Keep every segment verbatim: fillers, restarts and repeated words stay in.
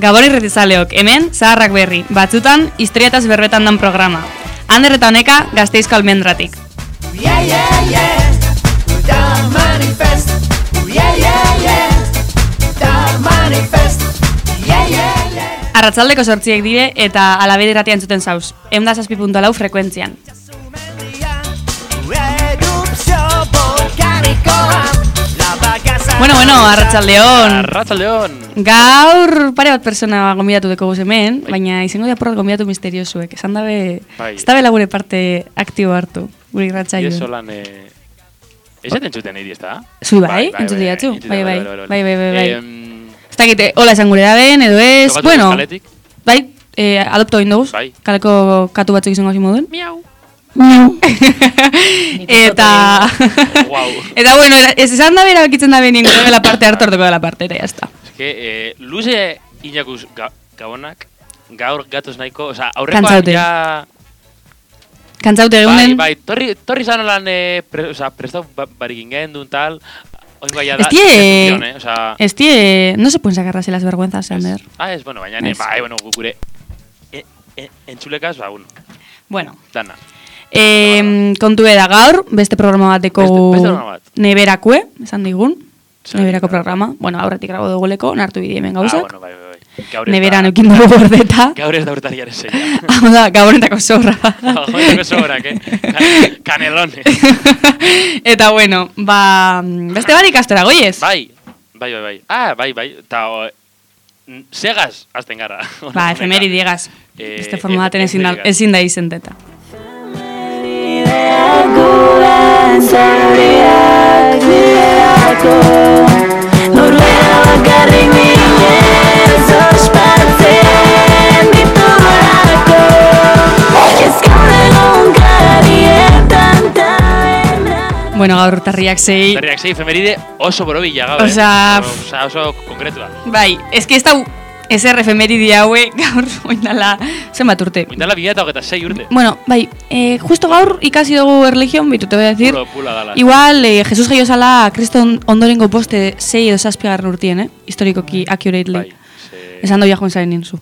Gabon irratizaleok, hemen, zaharrak berri, batzutan, historiataz berbetan dan programa. Ander eta honeka, Gasteizko Almendratik. Yeah, yeah, yeah, da manifest. Yeah, yeah, yeah, da manifest. Yeah, yeah, yeah. Arratsaldeko zortziek dire eta alabede irratia entzuten zauz. Ehun eta zazpi puntu lau frekuentzian. Bueno, bueno, arratsaldeon. Arratsaldeon. Gaur pare bat persona gonbidatu deko guz hemen, baina izango diaporrat gonbidatu misteriosuek. Esan dabe, Bai. ez dabe lagure parte aktibo hartu, gure irratsaioan. Ieso lan, eh... Esaten txuten egin, ez da? Zui bai, entzut diatzu? Bai, bai, bai, bai, bai, bai. Ez dakit, hola esan gure daben, edo ez, bueno, bai, eh, adopto egin dugu, Bai. kaleko katu batzuk izango hasi moduen. Miau. Eta, Guau. eta bueno, ez esan da bera bekitzen da benien gure la parte hartu orduko da la parte, eta jazta. Ez que, eh, luze inakuz ga, gabonak, gaur gatoz nahiko, oza, aurrekoan Kantzaute. ja... Kantzaute Bai, egunen, bai, torri, torri zan lan, eh, pre, oza, prestau ba, barik ingen duen tal, oin bai da... ez tie, decepción, eh, oza... ez tie, no se pueden sacar así las vergüenzas, Ander. Ah, ez, bueno, baina, ne, Ez. bai, bueno, gure... E, e, entzulekaz, ba, bueno, Bueno, dana. eh, kontu da gaur, beste programa bateko Beste- beste programa bat. neberakue, esan digun, Zer, neberako neberako. programa, bueno, aurretik grabo duguleko, nartu bide hemen Ah, gauzak, bueno, bai, bai, bai. Gaur ez neberan da- eukin dugu gordeta, Gaur ez da urtariaren zeia. hau da, gabonetako zorra. Jodereko sobrak, eh? Kanelone. Eta bueno, ba, beste bat ikastera goiez. Bai, bai, bai, bai. Ah, bai, bai. Ta, o, n- segaz, azten gara. Ba, efemeri diegas. Eh, Beste forma baten ezin da, efemerigas. ezin da izenteta. Bueno, gaur tarriak zei. Berriak zei, efemeride oso borobila gaur, Osea, eh? Osea, oso konkretua. Bai, eski ez da ezer efemeridi haue gaur oindala zenbat urte. Oindala bila eta hogeta sei urte. Bueno, bai, eh, justo gaur ikasi dugu erligion, bitu te voy a decir. Pulo, pula dala. Igual, eh, Jesus jaio zala kriston ondorengo poste sei edo zazpigarren urtien, eh? Historikoki, accurately. Bai, ze... Esan doia joan zaren ninzu.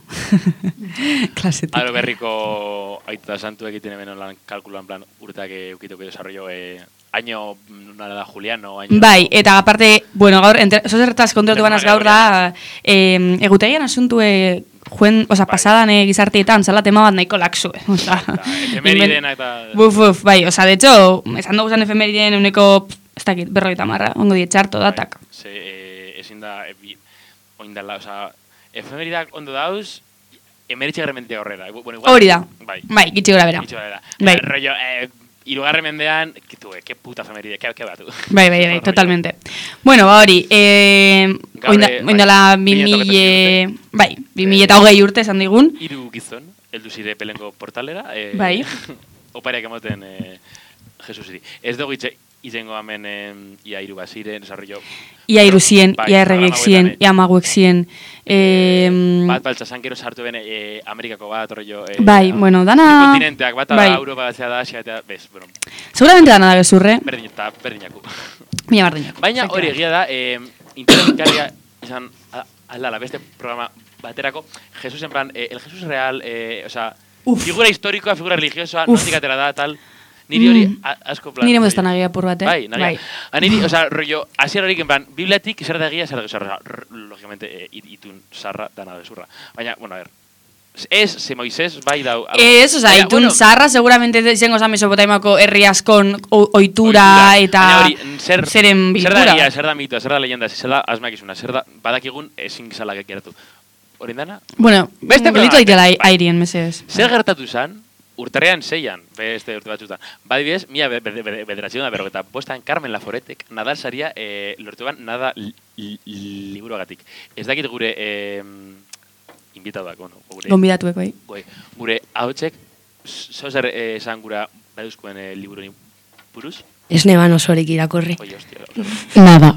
Klasetik. Aro berriko aita santu egiten hemen lan kalkulan plan urteak eukituko desarrollo eh, año, nara da, Juliano, año... Bai, eta aparte, bueno, gaur, zozertaz kontratu Denbora banaz gaur da, eh, egutegian asuntue, juen, oza, Bai. pasadan eh, gizartietan, zala tema bat nahiko laxu, eh? Oza, Eta efemeridena eta... buf, buf, bai, oza, de hecho, esan dugu zan efemeriden uneko, ez dakit, berroita marra, ongo dietxarto datak. Bai, ze, eh, ezin da, e, bi- oindala, oza, efemeridak ondo dauz, emeritxe garrementik aurrera. Bueno, igual, Hori da, Bai, bai, gitxi gora bera. gitxo da. Bai. Eh, rollo, eh, irugarren mendean, kitu, eh, ke puta efemeride, ke, ke batu. Bai, bai, bai, totalmente. Bueno, ba hori, eh, Gaur, oinda, eh, oindala bai, bi mila eta mila, hogeita bai, bi mila eta hogei urte esan digun. Hiru gizon, heldu zire pelengo portalera. Eh, Bai. Opariak emoten eh, Jesusiri. Ez dugu itxe, izengo hemen eh, ia hiru baziren, desarrollo... Ia iruzien, Bai, ia erregiek programa zien, hauetan, eh. ia maguek zien. Eh, Bat baltza sankero sartu bene eh, Amerikako bat, rollo... Eh, bai, bueno, bi dana... kontinenteak, bat bai. da Europa, batzea da Asia, eta bez, bueno, Seguramente dana da gezurre, berdin eta berdinaku. mila bardinak. Baina hori egia da, eh, interesgarria izan a- aldala beste programa baterako, Jesus en plan, eh, el Jesus real, eh, o sea, Uf. figura historikoa, figura religiosa, Uf. nondik atera da, tal, niri hori Mm. a- asko plan... Nire rollo- modestan agia apur bat, eh? Bai, nagia. A niri, o sea, rollo, asier horik en plan, bibliatik, zer da egia, zer da gezurra, lógicamente, eh, it- itun sarra, dana gezurra. Baina, bueno, a ver, ez, ze Moisés, bai dau... algo. Ez, oza, Baina, itun bueno, zarra, seguramente izango zan Mesopotamako herri askon o- ohitura. ohitura eta Baina hori, zer, zeren zer da bilkura. egia, zer da mitoa, zer da leyenda, zer da asmakizuna, zer da badakigun ezin gizala geratu. Hori dana, Bueno, Beste gelitu programa, daitela bai. airien, mesedez. zer gertatu zan, urtarrean seian, beste urte batzutan. Badibidez, mila be- be- be- bederatziehun da berrogeta bostan Carmen Laforetek Nadal saria eh, lortu ban nada li, li, liburuagatik. Ez dakit gure eh, invitadoak, bueno, gure, Gonbidatuek, bai. gure, gure ahotsek, zozer eh, esan gura baduzkoen eh, liburu buruz? Ez neban osorik irakorri. Oi, hostia. Nada,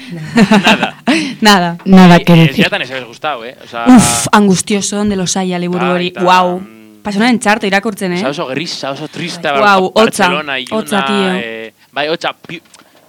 Nada. Nada. nada Y- que y decir. Ya tan ez habéis gustado, eh? O sea, Uf, angustioso, onde los haya, liburu Bai, hori. eta, Wow. mm, Pasonaren txarto irakurtzen, eh? Osa oso grisa, oso trista, Guau, hotza, Barcelona, Iluna, hotza, tío. eh, bai, hotza, pi,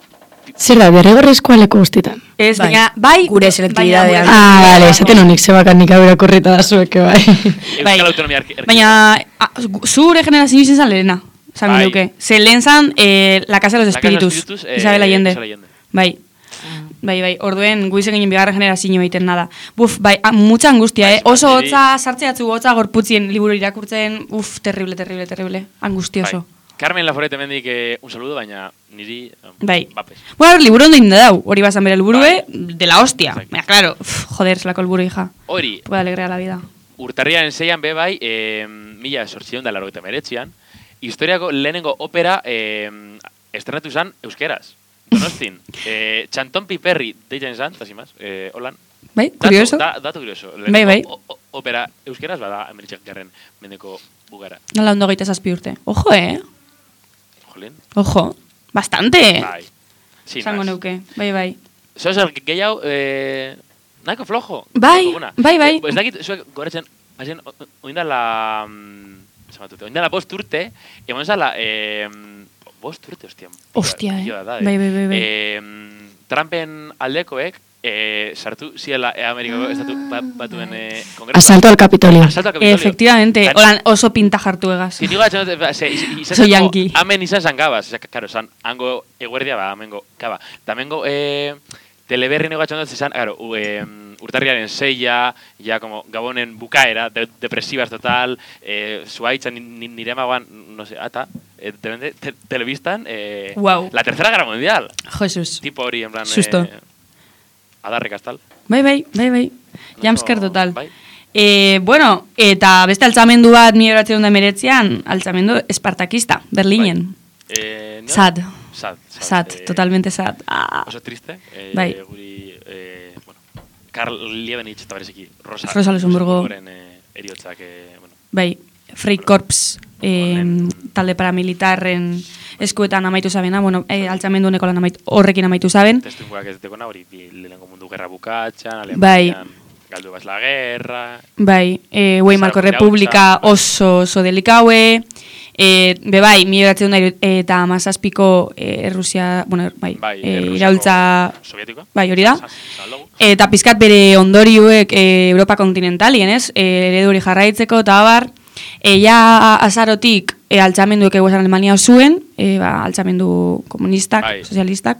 Zer da, derrigorrezkoa leku guztietan. Ez, baina, bai... Gure selektibidadean. baina- Ah, bale, esaten honik zebakan nik abera korrita da zueke, bai. Bai. Euskal Autonomia Erkidego. Baina, a, zure generazio izan zan lehena, zango Bai. duke. Ze lehen zan, eh, La Casa de los La Casa de los Espíritus, Espíritus, eh, Isabel Allende. Isabel Allende. Bai. Bai, bai, orduen guizen ginen bigarren generazio egiten nada. Buf, bai, a, mucha angustia, eh? Oso Bai, hotza sartzeatzu, hotza gorputzien liburu irakurtzen, uf, terrible, terrible, terrible, angustioso. Bai. Carmen Laforet hemendik eh, un saludo, baina niri um, Bai. bapes. Bueno, liburu ondo inda dau, hori basan bere liburue, Bai. de la hostia. Exacto. Baina, claro, uf, joder, zelako liburu, hija. Hori, Puede alegrear la vida. urtarriaren zeian be bai, eh, mila sortzion da larrogeita meretzian, historiako lehenengo opera eh, estrenatu zan euskeraz. Donostin. eh, Txanton Piperri deitzen zan, eta zimaz, eh, holan. Bai, Datu- curioso. Da, datu curioso. Bai, bai. O, o, opera euskeraz bada ameritxak garren mendeko bugara. Nola ondo gaita zazpi urte. Ojo, eh? Jolien? Ojo. Bastante. Bai. Sin Zango más. neuke. Bai, bai. Zer, gehiago, eh, nahiko flojo. Bai, Duguna. bai, bai. Eh, ez dakit, zuek goretzen, hazen, oindala, zamatute, oindala bost urte, emon zala, eh, bost urte, ostia. Hostia, eh. pila da, Bai, bai, bai, bai. Eh, Trumpen aldekoek, eh, sartu ziela eh, Amerikako estatu ba- batuen eh, kongresu. Asalto al Capitolio. Asalto al Capitolio. Efectivamente. Tan- Holan oso pinta jartu egaz. Zinigo gatzen dut, ba, ze, izan Oso zango, yankee. amen izan zan gabaz, eza, karo, zan, hango eguerdia, ba, amengo, kaba. Da amengo, eh, teleberri nego gatzen dut, zizan, karo, u, eh, urtarriaren seia, ja, como, gabonen bukaera, de, depresivas total, eh, zuaitzan ni, nire amagoan, no sé, ata, eh, te, te, telebistan, eh, Guau. la tercera guerra mundial. Jesus. Tipo hori, en plan, Susto. eh, adarrik astal. Bai, bai, bai, bai. Nahiko- Jamsker total. Bai. Eh, bueno, eta beste altzamendu bat mila bederatziehun eta hemeretzian, altzamendu espartakista, Berlinen. Eh, no? Sad. Sad. Sad, eh, totalmente sad. Ah. Oso triste. Eh, Bai. Guri, eh, bueno, Karl Liebenich eta bereziki Rosa, Rosa Luxemburgo. Luxemburgoren, eh, eriotzak, eh, bueno, Bai, Freikorps eh, Honen- talde paramilitarren eskuetan amaitu zabena, bueno, eh, altzamendu honeko lan amaitu, horrekin amaitu zaben. testuinguak ez ditekona, hori bi- lehenengo mundu gerra bukatxan, Bai. Alemanian galdu baz la guerra, Bai, eh, Weimarko Zara, Republika iraultza. oso, oso delikaue, eh, be bai, mila bederatziehun eta hamazazpiko eh, Errusia, bueno, bai, bai, eh, Errusiako iraultza, sovietikoa, bai, hori da. Zaz- zaldugu. Eta pizkat bere ondorioek eh, Europa kontinentalien, ez? Eh, eredu hori jarraitzeko, eta abar, eh, ja azarotik eh, altzamenduek eguesan Alemania zuen, eh, ba, altzamendu komunistak, Bai. sozialistak.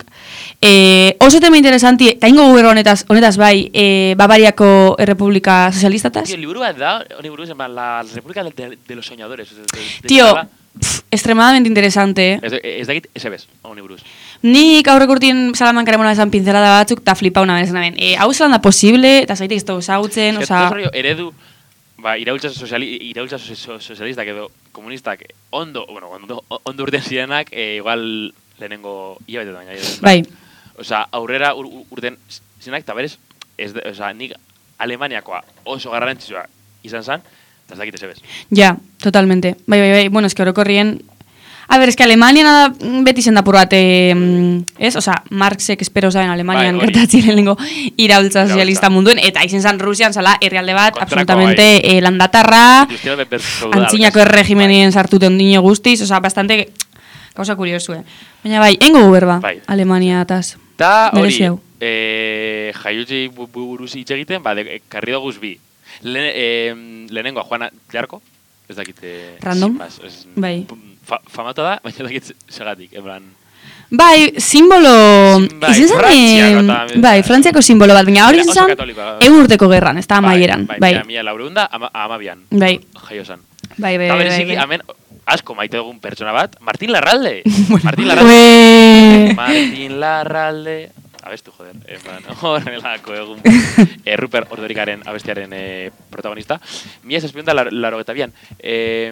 Eh, oso tema interesanti, eta ingo guberro honetaz, honetaz bai, eh, Bavariako Errepublika Sozialistataz. Tío, el liburu bat da, honi buruz, en plan, la República de, de, de los Soñadores. de- de- de- Tío, de- pf, extremadamente interesante, eh? Ez, ez dakit, ez ebez, honi buruz. Nik aurreko urtien Salamankaren mona esan pinzelada batzuk, eta flipa una vez, naben. E, hau zelan da posible, eta zaitik ez dugu zautzen, Ez que, oza... rollo, eredu, ba, iraultza, soziali, iraultza so- so- sozialistak edo komunistak ondo, bueno, ondo, ondo urten zirenak, eh, igual lehenengo hilabetetan baina. edo, Bai, Osa, aurrera ur, ur- urten zirenak, eta berez, ez, de- osa, nik Alemaniakoa oso garrantzitsua izan zen, eta ez dakit ez ebez. ja, totalmente. Bai, bai, bai, bueno, es que orokorrien... A ver, es que Alemania nada beti zen dapur bat, eh, ez? Osa, Marxek espero zaben Alemanian Bai, hori. gertatzen lehenengo iraultza Iraultza. sozialista munduen, eta izen zan Rusian zala herrialde bat, Kontrakoa, absolutamente eh, landatarra, Industrial ber- feudal, antzinako casi. erregimenien sartute ondino guztiz, osa, bastante causa kuriosue. Baina bai, engo guberba, Bai. Alemania ataz. Ta hori, Merezi hau. eh, jaiotzi bu- bu- buruz hitz egiten, ba, de, karri doguz bi. Lehen, eh, lehenengoa, Juana Jarko, ez dakit... Eh, Random? sin más, ez- Bai. Fa, famatu da, baina ez dakit segatik, en plan... Bai, simbolo... Sim- bai, izan zen, Frantziako eta- bai, Frantziako simbolo bat, baina hori Oso izan katolikoa da. egun urteko gerran, ez da amaieran. Bai, Bai, bai, mila laurehunda, ama, amabian, bai, jaio zen. bai, bai, Eta bai, bereziki, bai. hemen asko maite dugun pertsona bat, Martin Larralde. Martin Larralde. Ue... Martin Larralde... Abestu, joder. En plan, horrelako egun. eh, Rupert Ordorikaren abestiaren eh, protagonista. Mila zazpion da laro eta bian. Eh,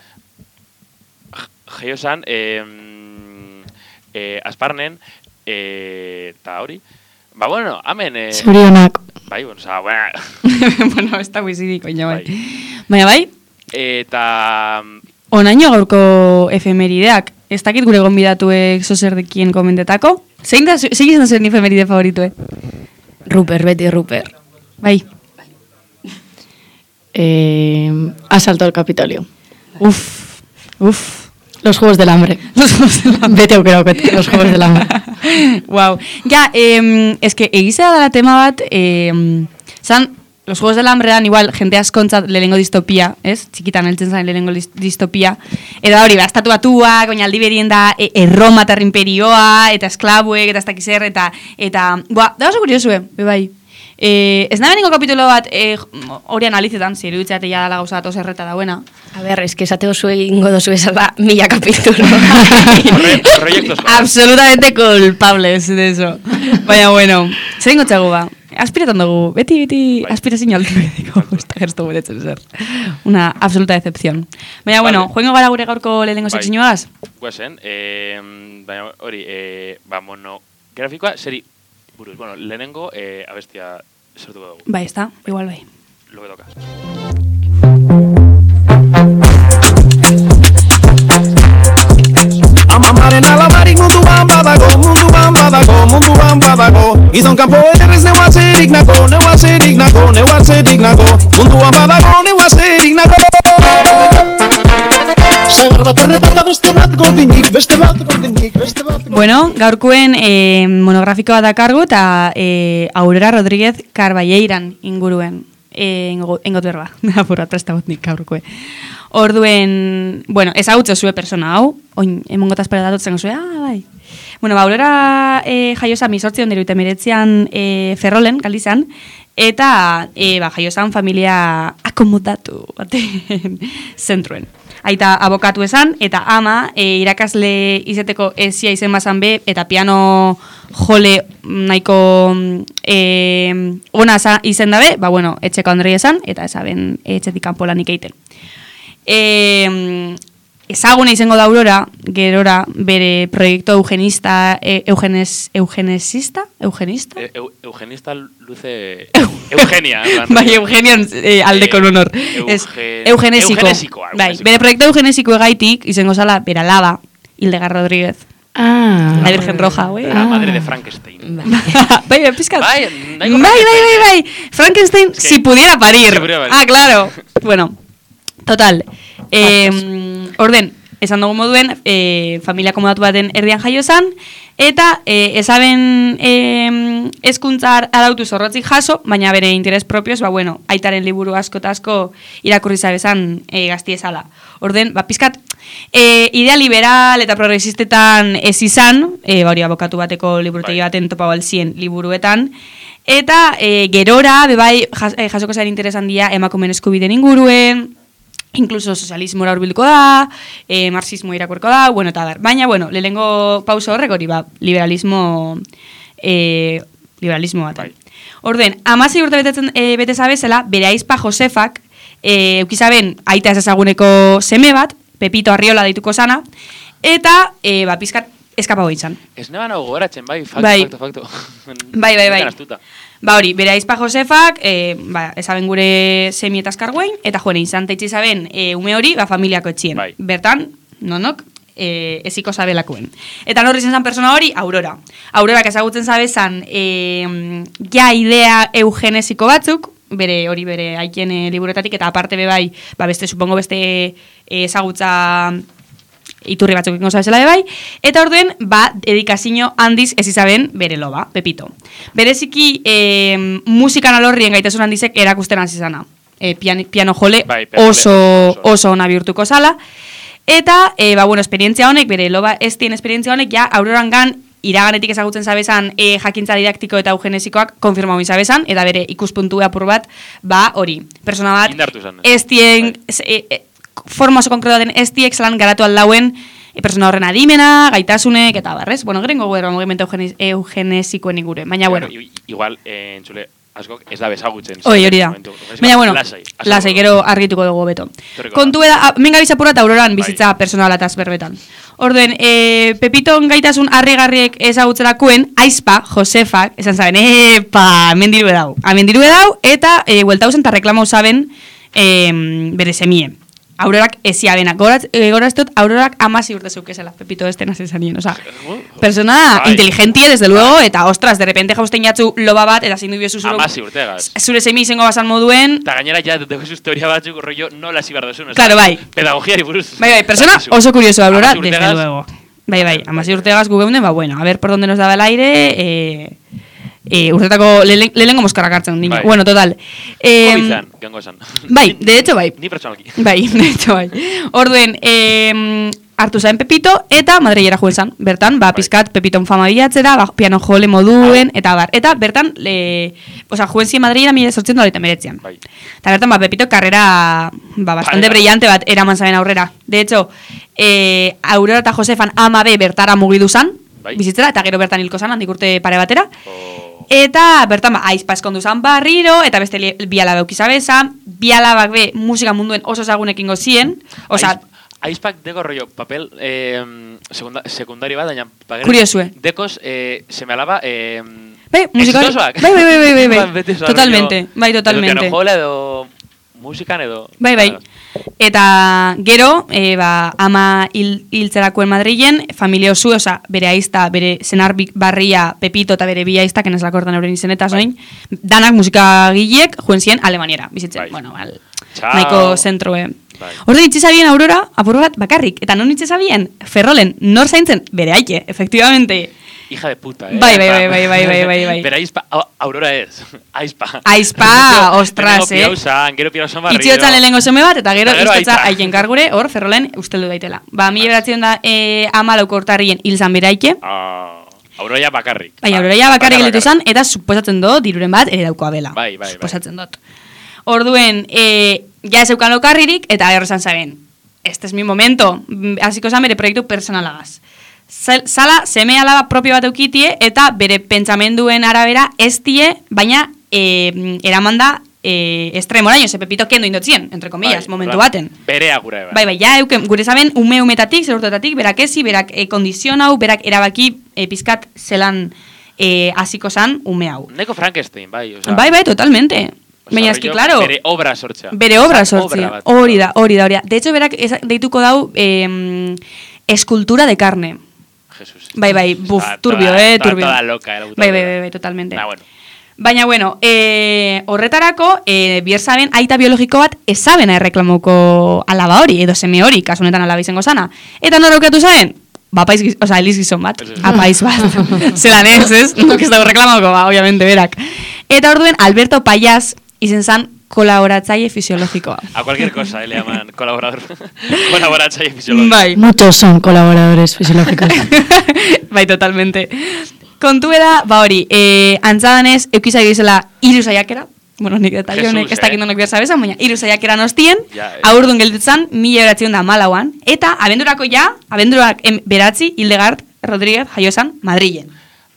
Jaio zan, eh, eh, Asparnen, eh, eta hori. Ba, bueno, amen... Eh, Zorionak. bai, bueno, oza, bueno. Bueno, ez da guizidik, oina bai. Bai. Baina bai, Eta... onaino gaurko efemerideak, ez dakit gure gonbidatuek zozerdekien komendetako. Zein da, zein izan zen efemeride favoritue? Rupert, beti Rupert. Bai, Eh, asalto al Capitolio. uf, uf. Los Juegos del Hambre. Los Juegos del Hambre. Beti aukera auket, los Juegos del Hambre. Wow. Ja, eh, es que egizea dela tema bat, eh, zan, los Juegos del Hambre dan igual, jente askontzat lehenengo distopia, ez? Txikitan heltzen zain lehenengo distopia. Eta hori, ba, estatu batuak, oinaldi berien da, e, erromatar imperioa, eta esklabuek, eta ez dakiz zer, eta, eta, boa, da oso kuriosue, bebai. Eh, ez nabeniko kapitulo bat eh, hori analizetan, zer iruditzea ja dala gauza bat oserreta dauena. A ber, es que esate oso egingo dozu esala mila kapitulo. Proyectos. Absolutamente culpables de eso. Baina, bueno, zer ingo txagu ba? Aspiratan dugu, beti, beti aspirazio altuediko, ez da gertu beretzen zer. Una absoluta decepción. Baina, bueno, Vale. joengo gara gure gaurko lehenengo Bai. sekzioagaz? Guazen, eh, baina hori, eh, ba, monografikoa, seri buruz. Bueno, lehenengo eh, abestia sortuko dugu. Bai, ez da, igual bai. Lo que toca. Amamaren alabarik munduan badago, munduan badago, munduan badago. Izan kanpo ederrez neuatzerik nako, neuatzerik nako, neuatzerik nako. Munduan badago, neuatzerik nako. Zagar bat erretata beste bat gordinik, beste bat gordinik, beste bat gordinik. Bueno, gaurkoen eh, monografikoa dakargu eta eh, Aurora Rodríguez Carballeiran inguruen eh, ingo, ingot berba, apurra prestabotnik gaurkoe. Orduen, bueno, ezagutzo zue persona hau, oin, emongotaz peretatut zen zue, ah, bai. Bueno, ba, Aurora eh, jaioza misortzion diru eta miretzean eh, Ferrolen, Galizan, eta eh, ba, jaiozan familia akomodatu baten zentruen. Aita abokatu esan, eta ama e, irakasle izeteko ezia izen bazan be, eta piano jole nahiko e, ona izen dabe, ba bueno, etxeko Andrei esan, eta esaben etxetik kanpo lanik egiten. E, ezaguna izango da Aurora, gerora bere proiektu eugenista, e, eugenes, eugenesista? Eugenista? E, eu, eugenista luce... Eugenia. en plan, Bai, Eugenian eh, aldeko Eh, honor. eugen- Ez, eugenesiko. eugenesiko, Bai, eugenesiko. bere proiektu eugenesiko egaitik, izango zala, bera laba, Hildegard Rodríguez. Ah. La Virgen Roja, güey. La madre de Frankenstein. Bai, bai, pizkat. Bai, bai, nahiko bai, bai, Frankenstein. bai. Frankenstein, Es que- si pudiera parir. Si pudiera parir. Ah, claro. Bueno, total. Eh, orden, esan dugu moduen, eh, familia akomodatu baten erdian jaio zan, eta eh, esaben eh, eskuntzar arautu zorrotzik jaso, baina bere interes propios, ba bueno, aitaren liburu asko eta asko irakurri zabezan eh, gaztiezala. Orden, ba, pizkat, eh, idea liberal eta progresistetan ez izan, eh, ba hori abokatu bateko liburutegi Bai. baten topa balzien liburuetan, eta eh, gerora, bebai, jas, eh, jasoko zaren interesan dia emakumeen eskubideen inguruen, incluso sozialismora hurbilduko da, eh, marxismo irakurko da, bueno, eta bar. Baina, bueno, lehenengo pauso horrek hori, ba, liberalismo, eh, liberalismo bat. Bai. Orden, amasei urte betetzen, eh, bete zabezela, bere aizpa Josefak, eh, eukizaben aita ez ezaguneko seme bat, Pepito Arriola deituko sana, eta, eh, ba, pizkat eskapau izan. Ez neban hau gogoratzen, bai, fakto, Bai. fakto, fakto. Bai, bai, bai. Nekan astuta. Ba hori, bere aizpa Josefak, e, ba, esaben gure semi eta askarguein, eta joan izan teitzi zaben e, ume hori, ba, familiako etxien. Bai. Bertan, nonok, e, eziko zabelakuen. Eta norri zen persona hori, Aurora. Aurorak ezagutzen zabezan, e, ja idea eugenesiko batzuk, bere hori bere aikien e, liburetatik, eta aparte be bai, ba, beste, supongo beste e, ezagutza iturri batzuk ingo zabezela bai, eta orduen, ba, edikazio handiz ez izaben bere loba, Pepito. Bereziki, e, musikan alorrien gaitasun handizek erakusten azizana. E, pian, piano jole Bai, piano oso, jole, oso. oso ona bihurtuko zala, eta, e, ba, bueno, esperientzia honek, bere loba ez dien esperientzia honek, ja, Auroran gan, iraganetik ezagutzen zabezan e, jakintza didaktiko eta eugenesikoak konfirmau zabezan, eta bere ikuspuntu apur bat, ba, hori, persona bat, Indartu izan. ez dien, Bai. ez- e, e, forma oso konkreto den ez diek zelan garatu aldauen e, persona horren adimena, gaitasunek, eta barrez. Bueno, gerengo guerra movimento eugenes, eugenesikoen ingure. Baina, bueno, i- igual, eh, entzule, askok ez da bezagutzen. hoi hori da. Momentu, momentu, Baina, bueno, lasai, azalduko lasai, dugu. gero argituko dugu beto. Etorriko Kontu da. eda, menga bizapura eta Auroran Bai. bizitza personalataz berbetan. Orduen, e, Pepiton gaitasun harrigarriek ezagutzerakoen, aizpa, Josefak, esan zaben, epa, mendiru edau. Amendiru edau, eta e, hueltau zen eta reklamau zaben e, bere semie. Aurorak ezia bena. Goraz, e, goraztot, Aurorak amasi urte zeukezela, Pepito estena zezanien. Osa, persona Bai. inteligentie, desde luego, eta ostras, de repente jausten jatzu loba bat, eta zindu biozu zure... Amasi urtegaz. Zure semi izango basan moduen, Eta gainera ja dekoz teoria batzuk rollo nola hasi behar duzun. Claro, bai. Pedagogiari buruz. bai, bai, persona dakizu. oso kurioso Aurora, Amasi desde urtegaz, luego. Bai, bai, amasei urtegaz gu geunden, ba, bueno, a ver por donde nos daba el aire, eh, eh, urtetako lehen- lehenengo moskarrak hartzen dino. Bai. Bueno, total. Eh, Covid-an, gango esan. bai, de hecho, bai. Ni pertsonalki. Bai, de hecho, bai. Orduen, eh, hartu zain Pepito, eta Madrilera juen zan. Bertan, ba, Bai. pizkat Pepiton fama bilatzera, ba, piano jole moduen, eta bar. Eta bertan, le, oza, juen zien Madrilera mila sortzen doletan beretzean. Bai. Eta bertan, ba, Pepito karrera, ba, bastante Bai. brillante bat eraman zaben aurrera. De hecho, eh, Aurora eta Josefan ama be bertara mugidu zan, Bai. bizitzera, eta gero bertan hilko zan, handik urte pare batera. O... Eta bertan ba, aizpa eskondu zan barriro, eta beste li- bi alaba eukizabeza, bi alabak be musika munduen oso ezagunekin gozien, oza, Aizpak deko rollo, papel eh, sekunda, sekundari bat, baina pagero, Kuriosue. dekos eh, seme alaba eh, bai, musika hori, exitosoak. bai, bai, bai, bai, bai, Ba, bai, beti oso totalmente, rollo, bai, totalmente. Edo pianojola edo musikan edo... Bai, bai. Eta gero, e, ba, ama hil, hiltzerakoen Madrilen, familia osu, oza, bere aizta, bere senar bi- barria Pepito eta bere bi aizta, kenez lakortan euren izenetaz Bai. oin, danak musikagilek juen zien Alemaniera, bizitzen, Bai. bueno, al, Txau. nahiko zentroe. Bai. Orde itxe zabien Aurora, apur bat bakarrik, eta non itxe zabien, Ferrolen, nor zaintzen, bere aike, efectivamente. Hija de puta, eh? Bai, bai, bai, bai, bai, bai, bai, bai. Bera aizpa, au- Aurora ez. Aizpa. Aizpa, ostras, eh? Lehenengo piausan, gero piausan barrio. Itxiotzan lehenengo seme bat, eta gero Eta gero izkotza aita. aiken kargure, hor, Ferrolen, usteldu daitela. Ba, mila beratzen da, e, ama laukortarrien hil zan bere aike. Ah, Aurora ja bakarrik. Bai, Ba, Aurora ja bakarrik bakar- gelitu zan, eta suposatzen dut, diruren bat, ere daukoa bela. Bai, bai, bai. Suposatzen dut. Orduen, e, ja ez eukan lokarririk, eta gero zan zaben, este es mi momento, mm, hasiko zan bere proiektu personalagaz. Sal- Sala, seme alaba propio bat eukitie, eta bere pentsamenduen arabera ez tie, baina e, eramanda e, estremoraino, ze Pepito kendo indotzien, entre comillas, Bai, momentu orduan, baten. Berea gure, bai. Bai, bai, ja, euken, gure zaben, ume umetatik, zer urtetatik, berak ezi, berak e, kondizion hau, berak erabaki e, pizkat zelan e, hasiko zan ume hau. Neko Frankenstein, bai. Osa, Bai, bai, totalmente. osa, Baina eski, rollo, claro, Bere obra sortzea. bere obra Osa, sortzia. bat. Hori da, hori da, hori da. De hecho, berak esa- deituko dau eh, escultura de carne. Jesus. Bai, bai, buf, Toda- turbio, toda- eh, toda- turbio. Toda loca, era Bai, bai, bai, bai, totalmente. Na, bueno. Baina, bueno, e, horretarako, e, bier zaben, aita biologiko bat ezabena erreklamoko alaba hori, edo seme hori, kasu honetan alaba izango zana. Eta nor aukatu zaben? Ba, apaiz, giz- oza, eliz gizon bat, Ez, ez. apaiz bat. Zelan ez, ez? Nuk ez dago reklamoko, ba, obviamente, berak. Eta orduen, Alberto Payas izen zan kolaboratzaile fisiologikoa. A cualquier cosa, eh, le llaman colaborador. Colaboratzaile fisiológico. Bai. Muchos son colaboradores fisiológicos. Bai, totalmente. Kontu da, ba hori, eh, antzadanez, eukizai dizela hiru saiakera, bueno, nik eta Jesus, honek ez eh? dakit nonok behar zabezan, baina hiru saiakera nostien, Ja, eh. aurdun gelditzen, mila beratzen da malauan, eta abendurako ja, abendurak em, beratzi, Hildegard Rodríguez jaiosan Madrilen.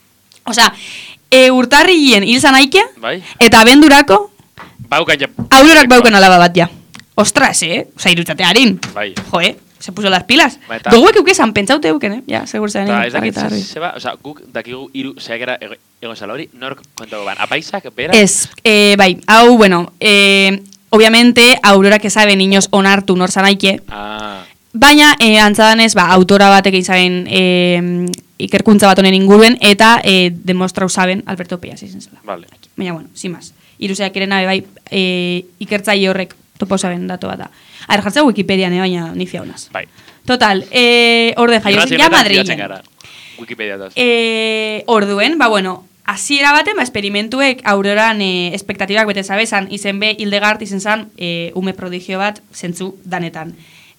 Osea, e, urtarrien hil zan aike, Bai. eta abendurako, Baukan ja... aurorak bauken alaba bat ja. Ostras, eh? Osea, irutzatearin. Bai. Jo, eh? Se puso las pilas. Ba, eta- Goguek eukezan, pentsaute euken, eh? Ja, segur zen. Ta, ez dakit, ze- zeba, oza, guk dakigu iru zeakera egon zala hori, nork kontago ban. Apaisak, bera? Ez, eh, bai, hau, bueno, eh, obviamente, Aurora que sabe niños onartu nor zanaike, Ah, baina, eh, antzadanez, ba, autora batek izaben eh, ikerkuntza bat honen inguruen, eta eh, demostrau zaben Alberto Payas izen zela. vale. Baina, bueno, sin más. Iruseak ere nabe, bai, eh, ikertzaile horrek topo zaben dato bat da. A ver, jartzea Wikipedian, eh, baina ni fiaunaz. Bai. Total, eh, orde jaiozik ja Madrilen. Wikipedia daz. E, orduen, ba bueno, hasiera baten, ba, esperimentuek Auroran e, espektatibak bete zabezan, izen be, Hildegard izen zan e, ume prodigio bat zentzu danetan.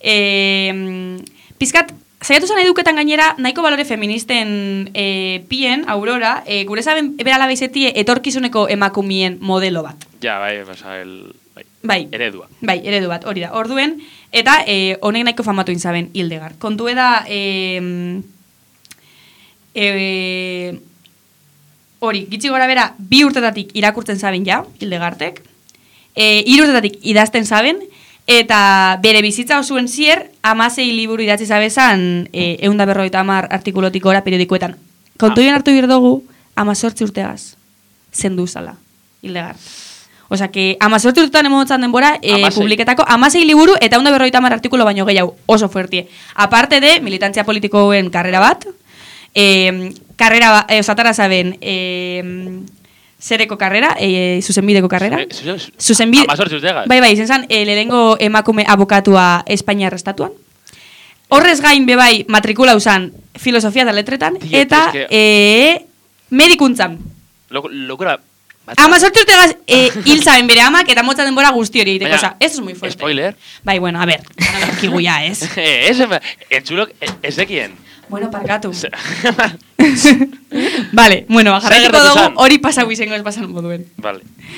E, pizkat, saiatu zan eduketan gainera, nahiko balore feministen e, pien, Aurora, e, gure zaben berala baizetie etorkizuneko emakumien modelo bat. Ja, bai, oza, el... Bai. Bai. Eredua. Bai, eredu bat, hori da. Orduen, eta e, honek nahiko famatu inzaben Hildegard. Kontu da, e, e, hori, gitxi gora bera, bi urtetatik irakurtzen zaben ja, Hildegardek, e, hiru urtetatik idazten zaben, eta bere bizitza osuen zier, amasei liburu idatzi zabezan, e, eunda berroita amar artikulotik gora periodikoetan. Kontuien hartu birdogu, amazortzi urtegaz, zendu zala, Hildegard. Osa, que amazortzi urtetan emotzen denbora, e, Amasei. publiketako amasei liburu eta eunda berroita amar artikulo baino gehiago, oso fuertie. Aparte de, militantzia politikoen karrera bat, e, karrera, ba- e, osatara zaben, e, zereko karrera, e, zuzenbideko karrera. Zuzen- zuzen- Zuzenbide... Amazortzi urtegaz? Bai, bai, izen zan, e, lehenengo emakume abokatua Espainiar estatuan. Horrez gain bebai matrikula usan filosofia da letretan, Tio, eta eske- e, medikuntzan. Lok- Lokura... bat- Ama sortzi urtegaz e, hil zaben bere amak, eta motza denbora guzti hori egiteko. Baina, Osa, eso es muy fuerte. Spoiler. Bai, bueno, a ver, kigu ya, ez? Ez, entzulok, ez dekien. Bueno, parkatu. Vale, bueno, jarraituko gertatu dugu zan? hori pasau izango ez pasan moduen. Vale.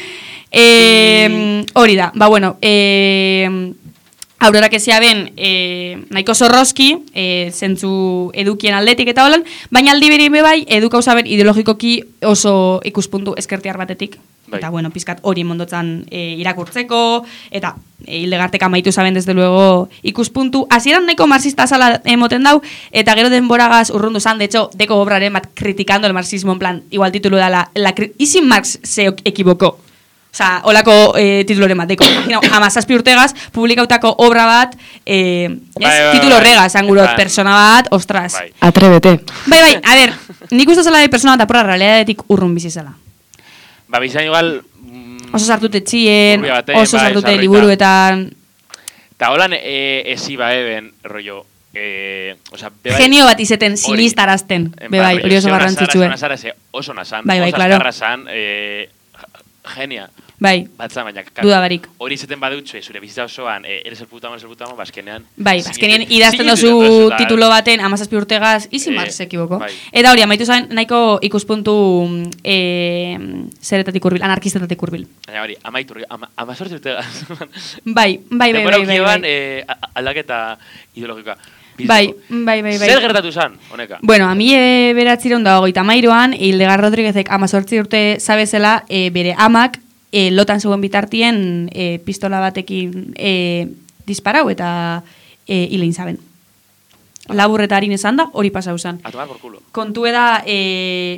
Eh, hori da, ba bueno, eh, Aurora kezia ben eh, nahiko zorrozki, eh, zentzu edukien aldetik eta holan, baina aldi beri bai eduka usaben ideologikoki oso ikuspuntu eskertiar batetik. Bai. Eta bueno, pizkat hori mondotzan eh, irakurtzeko, eta eh, Hildegartek amaitu zaben desde luego ikuspuntu. Hasieran nahiko marxista zala emoten dau, eta gero denboragaz urrundu zan, de hecho, deko obraren bat criticando el marxismo, en plan, igual titulu da la, la, y si Marx se equivocó. Osa, holako eh, tituloren bat, deko. Imagina, amazazpi urtegaz, publikautako obra bat, eh, Bai, ez, bai, titulo bai. horregaz, angurot, Bai. persona bat, ostras. Bai. Atrebete. Bai, bai, a ver, nik uste zela de persona eta porra realidadetik urrun bizi zela. Ba, bizan igual... mm, Oso sartute txien, Urbia baten, oso bai, sartute sarrita. liburuetan, Ta holan e, ezi ba eben, rollo... Eh, osa, bebai, genio bat izeten hori. sinistarazten, En be plan, bai, rollo, hori oso ze ona garrantzitsue. zara, ze ona zara, ze oso nasan, Bai, bai, oso claro. azkarra zan, eh, genia, Bai, batza, baina... kar- duda barik. Hori izaten badutxue, zure bizitza osoan, eh, eres el putamo, eres el putamo, bazkenean... Bai, sinitu- azkenien idazten sinitu dozu dozu, eta- titulo baten amazazpi urtegaz, izi Eh, Marx se equivocó. bai. Eta hori, amaitu zain nahiko ikuspuntu eh, zeretatik urbil, anarkistetatik urbil. Baina hori, amaitu, ama, amazortzi urtegaz. Bai, bai, bai, Denbora bai, bai, ukieban, bai. eh, a- aldaketa ideologikoa. Bai, Biziko. bai, bai, bai. Zer gertatu zan, honeka? Bueno, a mi e, beratzireun da hogeita mairuan, Hildegar Rodríguezek amazortzi urte zabezela, e, bere amak e, lotan zegoen bitartien e, pistola batekin e, disparau eta e, hilein zaben. Laburreta harin esan da, hori pasau zan. A tomar por culo. Kontu eda, e,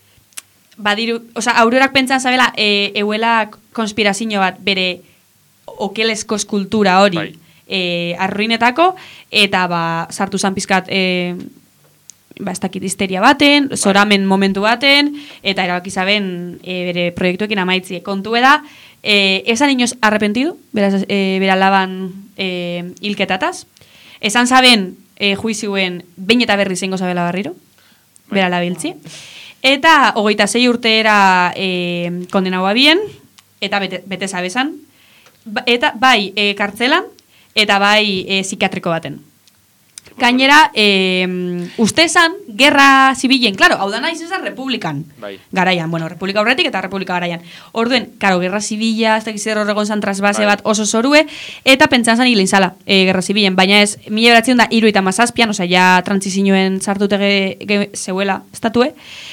badiru, oza, aurorak pentsan zabela, e, euela konspirazio bat bere okelesko eskultura hori, Bai. e, arruinetako, eta ba, sartu zan pizkat, e, ba, ez dakit histeria baten, zoramen momentu baten, eta erabaki zaben e, bere proiektuekin amaitzie. Kontu eda, e, esan inoz arrepentidu, beraz, e, bera laban e, hilketataz, esan zaben e, juizioen behin eta berri zengo zabela barriro, bera labiltzi. Eta hogeita sei urteera e, kondenaua bien, eta bete, bete zabezan, ba, eta bai e, kartzelan, eta bai e, psikiatriko baten. Gainera, e, uste esan, gerra zibilen, claro, hau da naiz esan republikan. Bai. Garaian, bueno, republika horretik eta republika garaian. Orduen, karo, gerra zibila, ez dakiz zer horregon zan trasbase Bai. bat oso zorue, eta pentsan zan hilein zala, e, gerra zibilen, baina ez, mila beratzen da, iru eta mazazpian, oza, ja trantzizioen sartute ge, ge, zeuela estatue,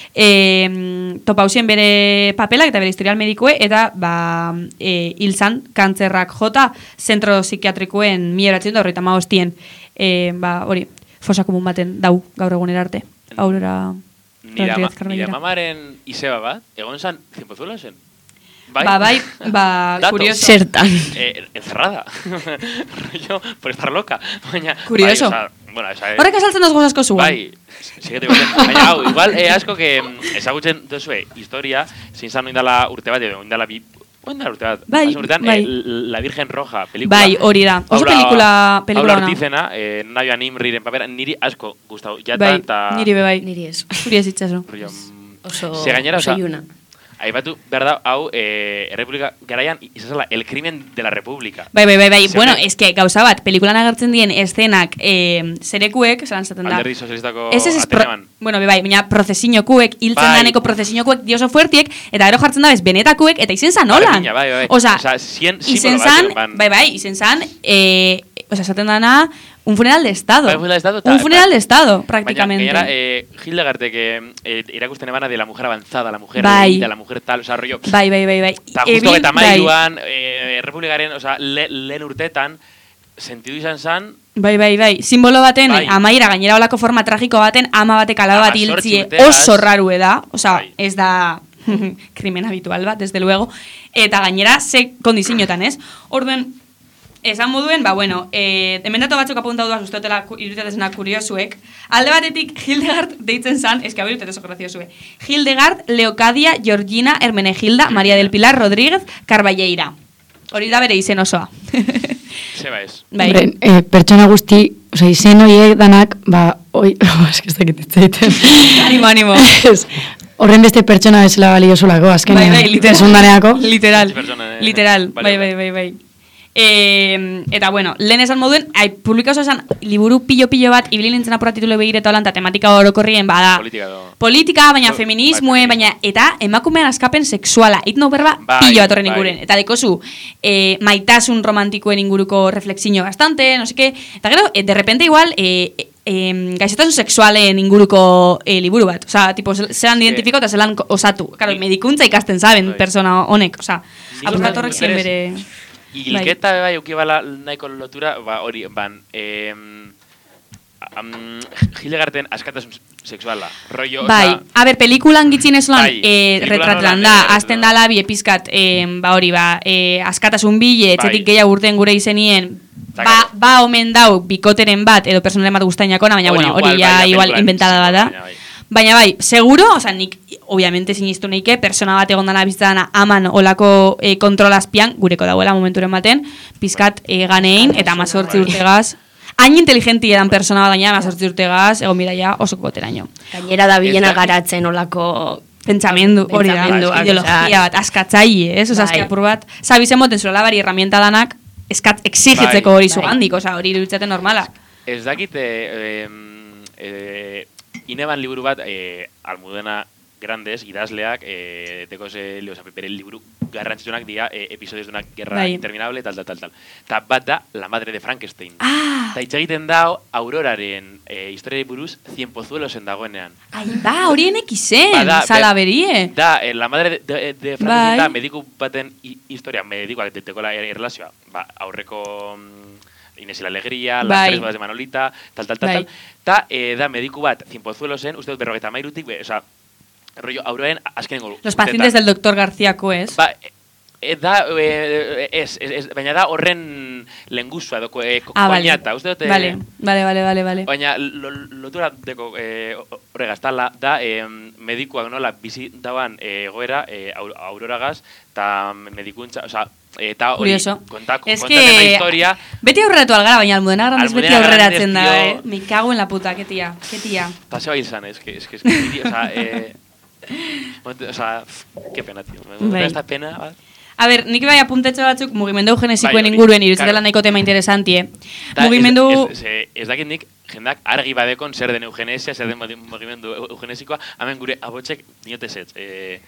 e, topausien bere papelak eta bere historial medikue, eta, ba, e, hil zan, kantzerrak jota, zentro psikiatrikoen mila beratzen da, horreita maostien, e, ba, hori, fosa komun baten dau gaur egunera arte. Aurora Nire, ama, Rodríguez nire Carballera. mamaren izeba bat, egon zan, zienpozuela zen. Bai? Ba, bai, ba, Dato. curioso. Zertan. Eh, encerrada. Rollo, por estar loca. Baina, Curioso. Bai, oza, bueno, esa, eh, Horrek asaltzen dozgo asko zuen. Bai, sigete baten. Baina, hau, igual, eh, asko que mm, ezagutzen duzue historia, zein zan oindala urte bat, edo oindala bi... Oindala urte bat. Bai, Pasan urtean, bai. eh, La Virgen Roja, pelikula. Bai, hori da. Oso Paula- pelikula, pelikula Paula ona. Ortizena, eh, Naioa Nimriren papera, niri asko gustau. Jata, Bai, eta... niri be bai. Niri ez. Zuri ez itxaso. Rollo, mm, Oso, ze gainera, oso oza, iluna. aipatu, behar da, hau, eh, Errepublika garaian, izazela, el crimen de la República. Bai, bai, bai, bai. Zer- Bueno, es que gauza bat, pelikulan agertzen dien eszenak eh, zerekuek, zelan zaten da. Alderdi sozialistako Ez ez ez, pro, Atenean. bueno, bai, baina prozesinokuek, hiltzen Bai. daneko prozesinokuek dioso fuertiek, eta gero jartzen da bez benetakuek, eta izen zan holan. Berdina, bai, bai. Osa, Osea, cien izen simbolo bat, zan, ban- bai, bai, izen zan, eh, osa, esaten dana, un funeral de estado. Bai, un funeral de estado, eta- Un funeral de estado, Baina, prácticamente. gainera, eh, Hildegartek eh, eh, irakusten ebana de la mujer avanzada, la mujer Bai. reída, la mujer tal, osa, rollo... Bai, bai, bai, bai. Eta justo Ebil, eta bai. mairuan, eh, Republikaren, osa, le, lehen urtetan, sentidu izan zan, Bai, bai, bai. Simbolo baten, Bai. amaira, gainera olako forma tragiko baten, ama batek alaba bat Amazortzi hiltzie urteaz. oso rarue da. Osa, Bai. ez da krimen habitual bat, desde luego. Eta gainera, ze kondizioetan, ez? Orduen, esan moduen, ba, bueno, eh, hemen dato batzuk apuntatu da, usteotela irutetesena kuriosuek. Alde batetik, Hildegard deitzen zan, eski hau iruteteso graziosue. Hildegard, Leocadia, Georgina, Hermenegilda, María del Pilar, Rodríguez, Carballeira. Hori da bere izen osoa. zeba ez. Bai. Hombre, eh, pertsona guzti osea, izen horiek danak, ba, oi, eski ez dakit itzaiten. Animo, animo. Ez, horren beste pertsona bezala balio zulako, azkenean. Bai, bai, literal. Esundaneako. Literal. Pertsona, eh, Literal. bai, Bai, bai, bai, bai. E, eta, bueno, lehen esan moduen, ai, publika oso esan, liburu pilo-pilo bat, ibili nintzen apura titulu begireta holan, eta tematika orokorrien, bada, Politika do. politika, baina Bai, feminismoe, feminismo. baina, eta emakumean askapen sexuala, itno berba Bai, pilo bat horren bai. inguren. Eta dekozu, e, maitasun romantikoen inguruko reflexiño bastante, no sé qué, eta gero, e, de repente igual, e, e, eh, gaixotasun sexualen inguruko eh, liburu bat. Osea, tipo, zelan identifiko eta zelan osatu. Claro, medikuntza ikasten zaben Bai. persona honek. Osea, Nik apurkat horrek uste zien dut bere... Hilketa bai eukibala nahiko lotura, ba, hori, ban, eh, um, Hildegarten askatasun sexuala, rollo, Bai, oza, a ber, pelikulan gitzin ezulan Bai, eh, pelikulan retratan nola, da, eh, azten nola. dala bi epizkat, eh, ba hori, ba, eh, askatasun bile, etxetik Bai. gehiago urten gure izenien, ba, Zakaro. ba omen dau bikoteren bat, edo personalen bat gustainakona, baina, Hori bueno, igual, hori ja bai, da igual pelikulan inventada izango, bada. baina bai. Baina bai, seguro, oza, nik, obviamente sinistu neike, persona bat egon dana bizitzana aman olako eh, kontrolazpian, gureko dauela momenturen baten, pizkat eh, ganein, eta amazortzi urtegaz, hain inteligenti edan persona bat gaina, amazortzi urtegaz, egon bidaia oso koteraino. Gainera da bilena Ez da- garatzen olako... Pentsamendu, hori da, Pentsamenduak, ideologia osea, bat, askatzaile, ez? Osa, Bai. azkapur bat, zabizen moten zuela labari herramienta danak, eskat, exigitzeko Bai. hori Bai. zugandik, osa, hori iruditzaten normala. Ez dakit, eh, eh, ineban liburu bat, eh, Almudena Grandes, idazleak, eh, teko ze, oza, bere liburu garrantzitsunak dira, eh, episodios de una guerra Bai. interminable, tal, tal, tal, tal. Ta bat da, La madre de Frankenstein. Ah, Ta hitz egiten da, Auroraren eh, historiari buruz, Cien pozuelosen dagoenean. ai, ba, horienek izen, Bada, zala be- berie. Da, eh, La madre de, de, de Frankenstein Bai. da, mediku baten hi- historia, medikoak tekola erlazioa. Ba, aurreko... mm, Inés y la alegría, las Bai. tres bodas de Manolita, tal, tal, tal, Bai. tal. Ta, eh, da mediku bat, Zinpozuelosen, uste dut berrogeta mairutik, be, oza, rollo, aurroen azkenengo. Los pacientes del doctor García-ko, ez? Ba, e, da, e, ez, ez, ez, baina da horren lengusua, doko, e, Ah, vale. koñata, uste dut, e, Vale, vale, vale, vale, vale. baina lo- lotura deko e, horregaz, tala, da, e, medikuak nola bizi dauan e, egoera e, aur- auroragaz, eta medikuntza, oza, eta hori, Curioso. kontako, Es kontatzen da que historia, beti aurreratu algara, baina Almudena Grandes beti Almudena aurreratzen Grandes, da, tío. eh? Me cago en la puta, que tía, que tía. eta zeba hil zan, ez que, ez que, ez que, niri, oza, e, momentu- oza, pff, qué pena, tío, me Bai. da esta pena, bat. A ber, nik bai apuntetxo batzuk mugimendu eugenesikoen Bai, hori, inguruen iruditzatela claro. nahiko tema interesantie. Ta Mugimendu... Ez, ez, ez, ez dakit nik, jendak argi badekon zer den eugenesia, zer den modi- mugimendu eu- eugenesikoa, hemen gure abotxek dinotez ez, eh,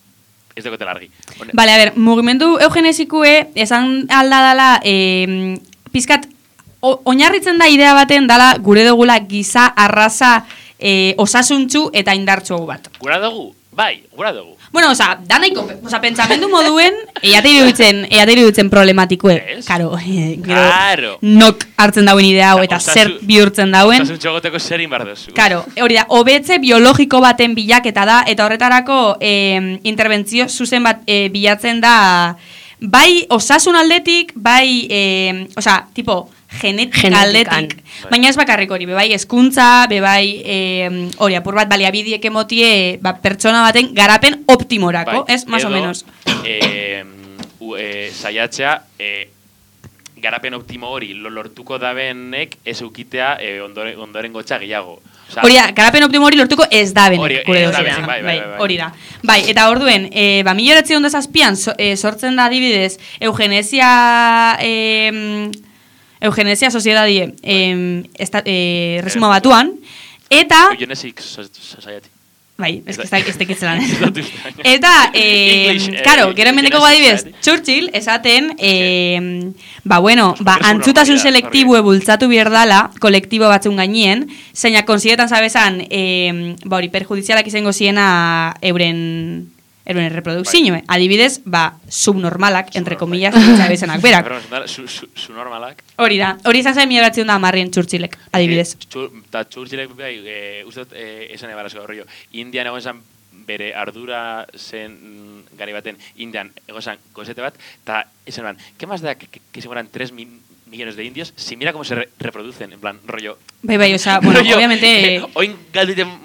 ez dekotela argi. Hone- Bale, a ber, mugimendu eugenesikue esan alda dala, eh, pizkat, o- oinarritzen da idea baten dala gure dugula giza arraza eh, osasuntzu eta indartsu bat. Gura dugu? Bai, gura dugu. Bueno, oza, da nahiko, oza, pentsamendu moduen, eiate iruditzen, eiate iruditzen problematikoe. Ez? Karo, eh, gero, Claro. nok hartzen dauen idea hau eta Osasu- zer bihurtzen dauen. Osasun txogoteko zer inbar duzu. Karo, hori da, hobetze biologiko baten bilaketa da, eta horretarako eh, interbentzio zuzen bat eh, bilatzen da, bai osasun aldetik, bai, eh, oza, tipo, genetika Genetikan. aldetik. Baina ez bakarrik hori, bebai hezkuntza, bebai eh, hori, apur bat baliabidiek emotie ba, pertsona baten garapen optimorako, ez, más o Bai, edo, menos. Eh, u, eh, saiatzea, eh, garapen optimo hori lo lortuko dabenek ez eukitea eh, ondoren, ondoren gotxa gehiago. Osea, Hori da, garapen optimo hori lortuko ez da benek, Hori, gure ez da dozera. benek, bai, bai, bai, bai. Hori da. Bai, eta orduen, e, ba, mila bederatziehun eta zazpian so, e, sortzen da adibidez, eugenesia, e, eugenesia soziedadie, e, esta, e, resuma batuan, eta, Eugenetic Society. bai, ez que ez da- ez tekitzelan. Ez dut uste, baina. Eta, e, English, eh, karo, gero mendeko Eugenetic adibidez, Society. Churchill esaten, e, ba, bueno, ba, Oso antzutasun normala, selektibue bultzatu behar dala, kolektibo batzun gainien, zeinak konsidetan zabezan, e, ba, hori, perjudizialak izango ziena euren euren reprodukzioe. Adibidez, ba, subnormalak, entre comillas, zabezanak berak. Pero, su, su, su normalak. Hori da, hori izan zen mila bederatziehun eta hamarren Churchillek, adibidez. Eta Churchillek bai, e, uste dut, e, esan ebarazko horrio. Indian egon zen bere ardura zen mm, gari baten, Indian egon zen gozete bat, eta esan eban, ¿qué más da que, que, que se mueran tres mi, millones de indios si mira cómo se re, reproducen? En plan, rollo... Bai, bai, osea, bueno, rollo, obviamente... eh, oin galditen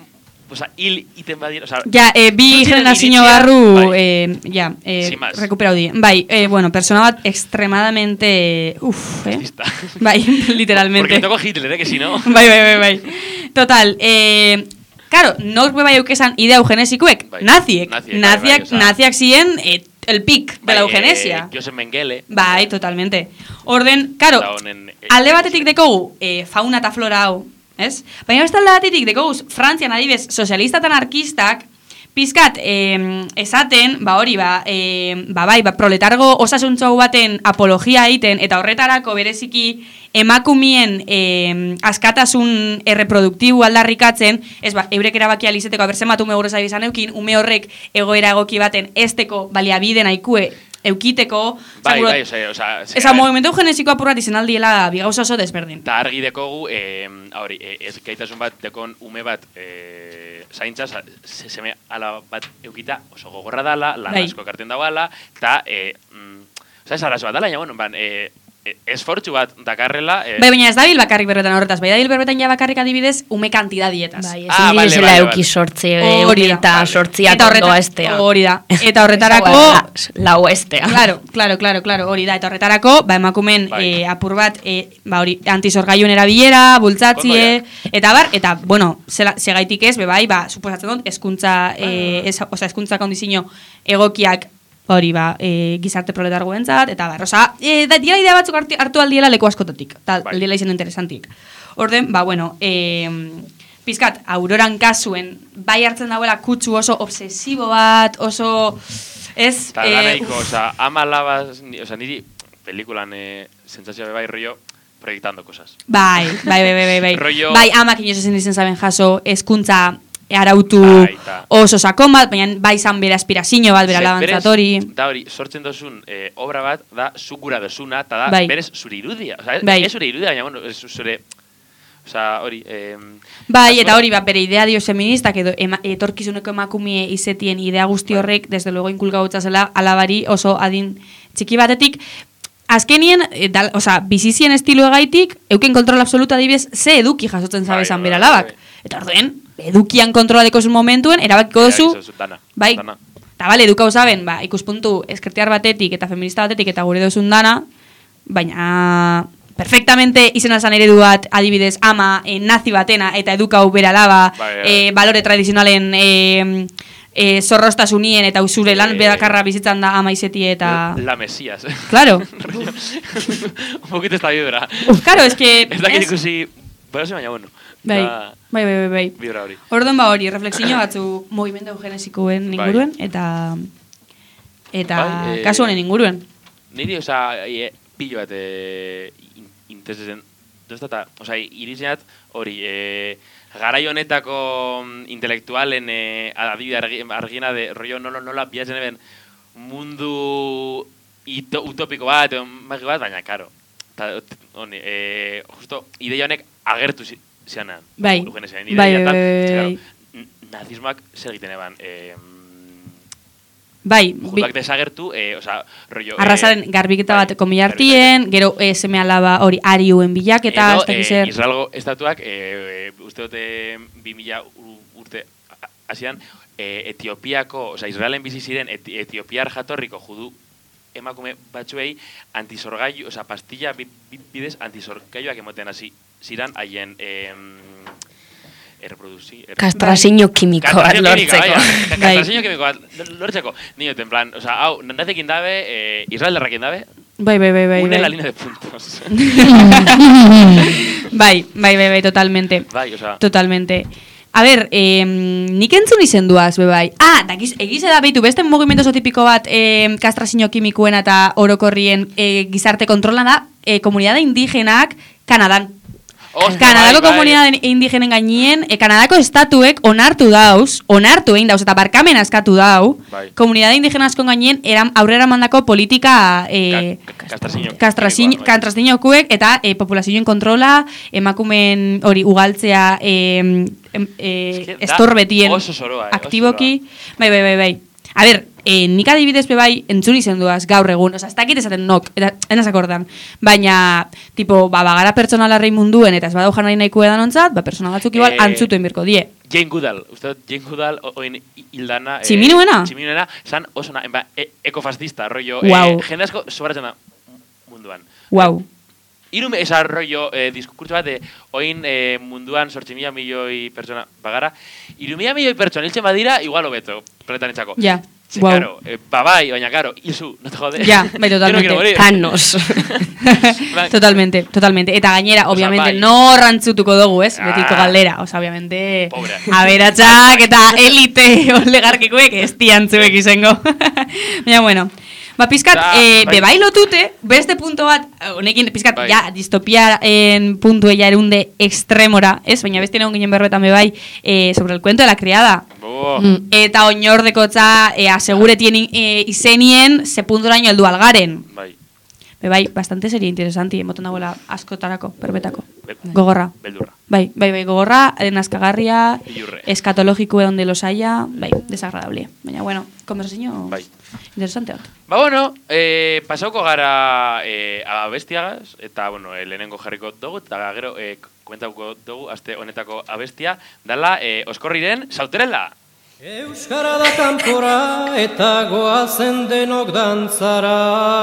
Osa, hil iten badien, osa... Ja, eh, bi zuntziren generazio iritzia, barru, bai. eh, ja, eh, Sin más. recuperau di. Bai, eh, bueno, persona bat extremadamente... Uf, eh? Fascista. Bai, literalmente. Porque toko Hitler, eh, que si no... Bai, bai, bai, bai. Total, eh... Claro, no bai eukesan idea eugenesikuek, Bai, naziek. naziek, bai, Naziak, bai, osea. naziak ziren eh, el pic de Bai, la eugenesia. Eh, Josep Mengele. Bai, totalmente. Orden, claro, Da honen, eh, alde batetik dekogu eh, fauna eta flora hau, ez? Baina beste alde batetik dekogu Frantzian adibez sozialista eta anarkistak pizkat eh, esaten, ba hori, ba, eh, ba bai, ba, proletargo osasuntxo baten apologia egiten, eta horretarako bereziki emakumien eh, askatasun erreproduktibu aldarrikatzen, ez ba, eurek erabaki alizeteko, abertzen bat ume horrez izan eukin, ume horrek egoera egoki baten esteko baliabide nahikue eukiteko, Bai, zagurot, bai, osea, osea... eza, movimentu genesiko apurrat izan aldiela bigauza oso desberdin. Eta argi dekogu, eh, hori, eh, ez gaitasun bat dekon ume bat eh, zaintza, sa- se- seme ala bat eukita oso gogorra dala, lan Bai. asko karten dagoala, eta, eh, mm, oza, ez arazo bat dala, ja, bueno, ban, eh, eh, esfortzu bat dakarrela... Eh, Bai, baina ez dabil bakarrik berbetan horretaz, bai dabil berbetan ja bakarrik adibidez ume kantidadietaz. Bai, ezin Ah, bale, direzela bale, euki bale. sortzi, Hori da, eta vale. sortziak Eta horreta- ondoa estea. hori da. Eta horretarako... Lau estea. Claro, claro, claro, claro, hori da. Eta horretarako, ba, emakumen Bai. eh, apur bat, eh, ba, hori, antisorgailuen erabilera, bultzatzie, eta bar, eta, bueno, zela, segaitik ez, be bai, ba, suposatzen dut, eskuntza, eh, ez, oza, eskuntza kondizio egokiak, hori, ba, eh, gizarte proletargoentzat, eta bar, oza, eh, da, diela idea batzuk hartu, hartu aldiela leku askotatik, eta Bai. aldiela izan interesantik. Orden, ba, bueno, eh, pizkat, auroran kasuen, bai hartzen dauela kutsu oso obsesibo bat, oso, ez, Eta eh, da nahiko, uf, oza, ama labaz, ni- oza, niri pelikulan eh, sentsazioa bai rollo proyectando cosas. bai, bai, bai, bai, bai, bai. Rollo- Bai, amak inoz ezin dizen zaben jaso, eskuntza arautu Bai, ta. oso sakon bat, baina bai zan bere aspirazio bat, bere Ze, alabantzatori. berez, Da hori, sortzen dozun eh, obra bat, da zukura dozuna, eta da, Bai. berez zure irudia. Oza, ez, Bai. ez zure irudia, baina, bueno, ez zure... Oza, hori... Eh, Bai, eta asko- hori, ba, bere idea dio feministak edo ema, etorkizuneko emakumie izetien idea guzti Bai. horrek, desde luego inkulgautza zela, alabari oso adin txiki batetik, azkenien, e, dal, oza, bizizien estiloegaitik, euken kontrol absoluta adibidez, ze eduki jasotzen Bai, zabezan bai, bera bai, labak. bai. Eta orduen, edukian kontroladeko zuen momentuen, erabakiko duzu, Eragizu, dana, bai, dana. eta bale, edukau zaben, ba, ikuspuntu eskertiar batetik eta feminista batetik eta gure dozun dana, baina perfectamente izena zan eredu bat, adibidez, ama, eh, nazi batena eta edukau bera laba, Bai, bai. eh, balore tradizionalen eh, eh, zorrostasunien eta usure lan Eh, bedakarra bizitzan da ama izeti eta... La Mesías. Claro. Rollo, un poquito esta vibra. Claro, es que... Ez dakit ez- ikusi... Bueno, baina, bueno. Bai, Da, bai, bai, bai, bai. Vibra hori. Orduan ba hori, reflexio batzu movimendu eugenesikoen Bai. inguruen, eta... Eta Bai, eh, kasu honen inguruen. Niri, oza, e, pilo bat e, in- interesezen, dozta, oza, irizenat hori, e, garai honetako mm, intelektualen e, adibide argi, argina de rollo nola, nola bilatzen eben mundu ito, utopiko bat, edo magi bat, baina, karo, ta, honi, e, justo, ideia honek agertu zi- zianean. Bai. Eugenesiaren Bai, ideia, bai, tal, bai, ze, bai. claro, n- nazismoak zer egiten eban, e, Bai, bi- judak desagertu, eh, oza, rollo... arrazaren garbiketa bai, bat komilartien, gero eh, seme alaba hori ariuen bilaketa, edo, ez dakiz eh, zer. Israelgo estatuak, eh, uste dute bi mila urte hasian, eh, Etiopiako, oza, Israelen bizi ziren eti, etiopiar jatorriko judu emakume batzuei antizorgailu, oza, pastilla bi- bi- bidez antizorgailuak emoten hasi ziran haien eh, erreproduzi... Er, Kastraziño kimiko bat Kastrazio kimikoa, lortzeko. bai, Bai. kastrazio kimiko bat lortzeko. Ni en plan, o sea, hau, nazekin dabe, eh, Israeldarrakin dabe, Bai, bai, bai, bai. une la Bai. línea de puntos. bai, bai, bai, bai, totalmente. Bai, o sea, Totalmente. A ber, eh, nik entzun izen duaz, bebai. Ah, dakiz, egize da behitu, beste mugimendu oso tipiko bat eh, kastrazio kimikuen eta orokorrien eh, gizarte kontrola da, eh, komunidade indigenak Kanadan. Ostra, Kanadako bai, bai. komunidade indigenen gainien, e, Kanadako estatuek onartu dauz, onartu egin dauz, eta barkamen askatu dau, Bai. komunidade indigena askon gainien eran, aurrera mandako politika e, Ka- ka- kastrazio kastrazio kimikoa, bai. kastraziokuek eta e, populazioen kontrola, emakumen hori ugaltzea e, em, e, Es que da estorbetien oso soroa, eh, oso aktiboki. Bai, bai, bai, bai. A ber, eh, nik adibidez bebai entzun izen duaz gaur egun, oza, ez dakit esaten nok, eta enaz akordan, baina, tipo, ba, bagara pertsonalarrei munduen, eta ez badau janari nahiko edan ontzat, ba, persona batzuk igual Eh, antzutuen birko die. Jane Goodall, uste dut Jane Goodall o- oin hildana... Tximinuena? Eh, tximinuena, zan oso na, enba, e, ekofascista, rollo... Guau. Eh, jende asko sobratzen da munduan. Wow. Hiru me- esa rollo, eh, diskurtso bat, de, oin eh, munduan sortzi mila milioi pertsona bagara, hiru mila milioi pertsona hiltzen badira, igual hobeto, planetan etxako. Ja. Sí, Wow. claro, eh, babai, baina claro, hilzu, no te jode. Ja, bai, Yo no totalmente. quiero morir. Thanos. Totalmente, totalmente. Eta gainera, obviamente, bai. no rantzutuko dugu, ez? Ah. Betiko galdera. Osa, obviamente, Pobre. aberatsak eta elite olegarkikoek ez diantzuek izango. Baina, bueno. Ba, pizkat, Da, eh, bai. bebai lotute, beste punto bat, honekin, pizkat, Bai. ja, distopiaren puntu ella erunde extremora, ez? Baina beste egon ginen berbetan bebai, eh, sobre el cuento de la criada. Bo, Mm. Eta oinordekotza, eh, aseguretien eh, izenien, ze punturaino heldu algaren. bai, Be bai, bastante seria interesanti, emoten dagoela askotarako, berbetako. Be- Gogorra. beldurra. Bai, bai, bai, gogorra, nazkagarria, Ilurre. eskatologiko donde los haya, bai, desagradable. Baina, bueno, konversazio Bai. interesante bat. Ba, bueno, eh, pasauko gara eh, abestiagaz, eta, bueno, eh, lehenengo jarriko dugu, eta gero eh, komentauko dugu, aste honetako abestia, dala eh, Oskorriren Sauterela. Euskara da kanpora eta goazen denok dantzara.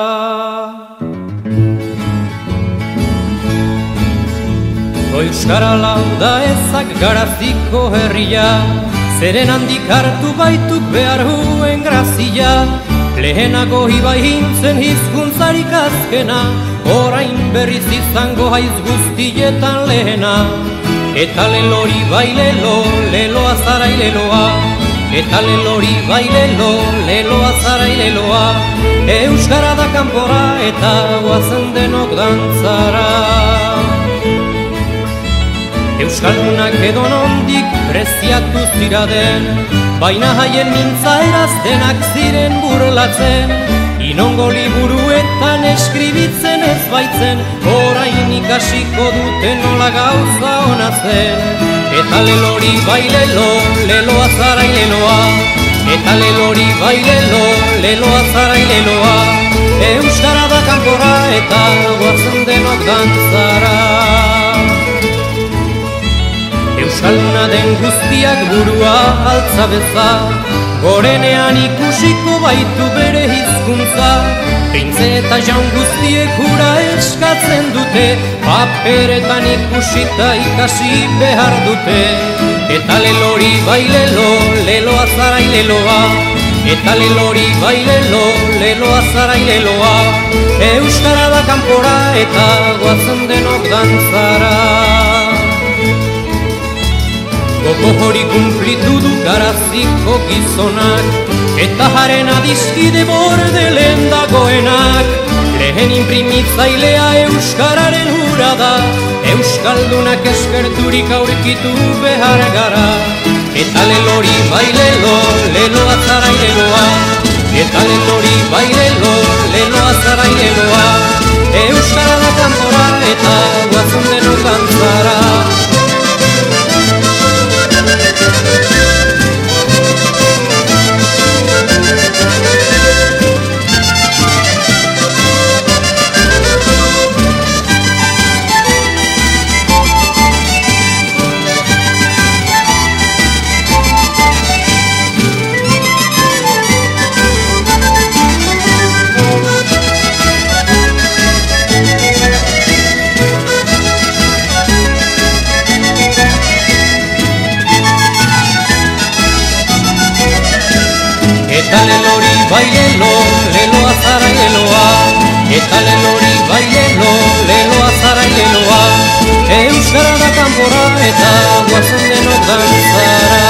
Euskara lauda ezak garaziko herria, zeren handik hartu baituk behar huen grazia. Lehenago hibai hintzen hizkuntzarik azkena, orain berriz izango haiz guztietan lehena. Eta lelori bai lelo, leloa zarai leloa. Eta lelori bai lelo, leloa zarai leloa. Euskara da kanpora eta goazen denok dantzara. Euskaldunak edo nondik preziatu ziraden, baina haien mintza eraztenak ziren burlatzen. Inongo liburuetan eskribitzen ez baitzen, orain ikasiko duten nola gauza ona zen. Eta lelori bai lelo, leloa zarai leloa. Eta lelori bai lelo, leloa zarai leloa. Euskara da kanpora eta goazen denok dantzara. Euskalduna den guztiak burua altza beza, gorenean ikusiko baitu bere hizkuntza. Printze eta jaun guztiek hura eskatzen dute, paperetan ikusita ikasi behar dute. Eta lelori bai lelo, leloa zarai leloa. Eta lelori bai lelo, leloa zarai leloa. Euskara da kanpora eta goazen denok dantzara. Gogo hori kumplitu du garaziko gizonak, eta haren adiskide bordelen dagoenak. Lehen imprimitzailea euskararen hura da, euskaldunak eskerturik aurkitu behar gara. Eta lelori bai lelo, leloa zarai leloa. Eta lelori bai lelo, leloa zarai leloa. Euskara da kanpora eta goazen denok dantzara. Eta lelori bai lelo, leloa zarai leloa. Eta lelori bai lelo, leloa zarai leloa. Euskara da kanpora eta goazen denok dantzara.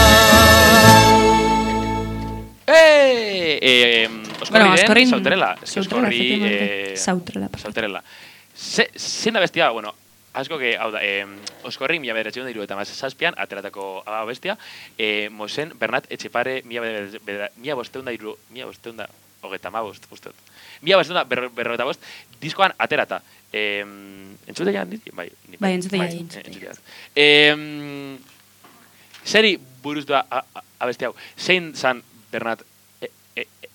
Eh, eh, Bueno, Oskorriren Oskorrin- Sauterela. Sauterela, Oskorri, efectivamente. eh, Sauterela, perfecto. Sauterela. Ze, zein da bestia, bueno, asko que, hau da, eh, Oskorri mila bederatziehun da hirurogeita hamazazpian ateratako abestia, eh, Mosen Bernat Etxepare mila beder- beder- mila bosteun da hiru, mila bosteun da hogeita hamabost, uste dut. Mila bosteun da berro- berrogeita bost, diskoan aterata. Eh, entzute ja, nit? Bai, ni- Bai, entzute ja. eh, entzute ja. Eh, zeri buruz da a- a- abesti hau, zein zan Bernat e, e, e,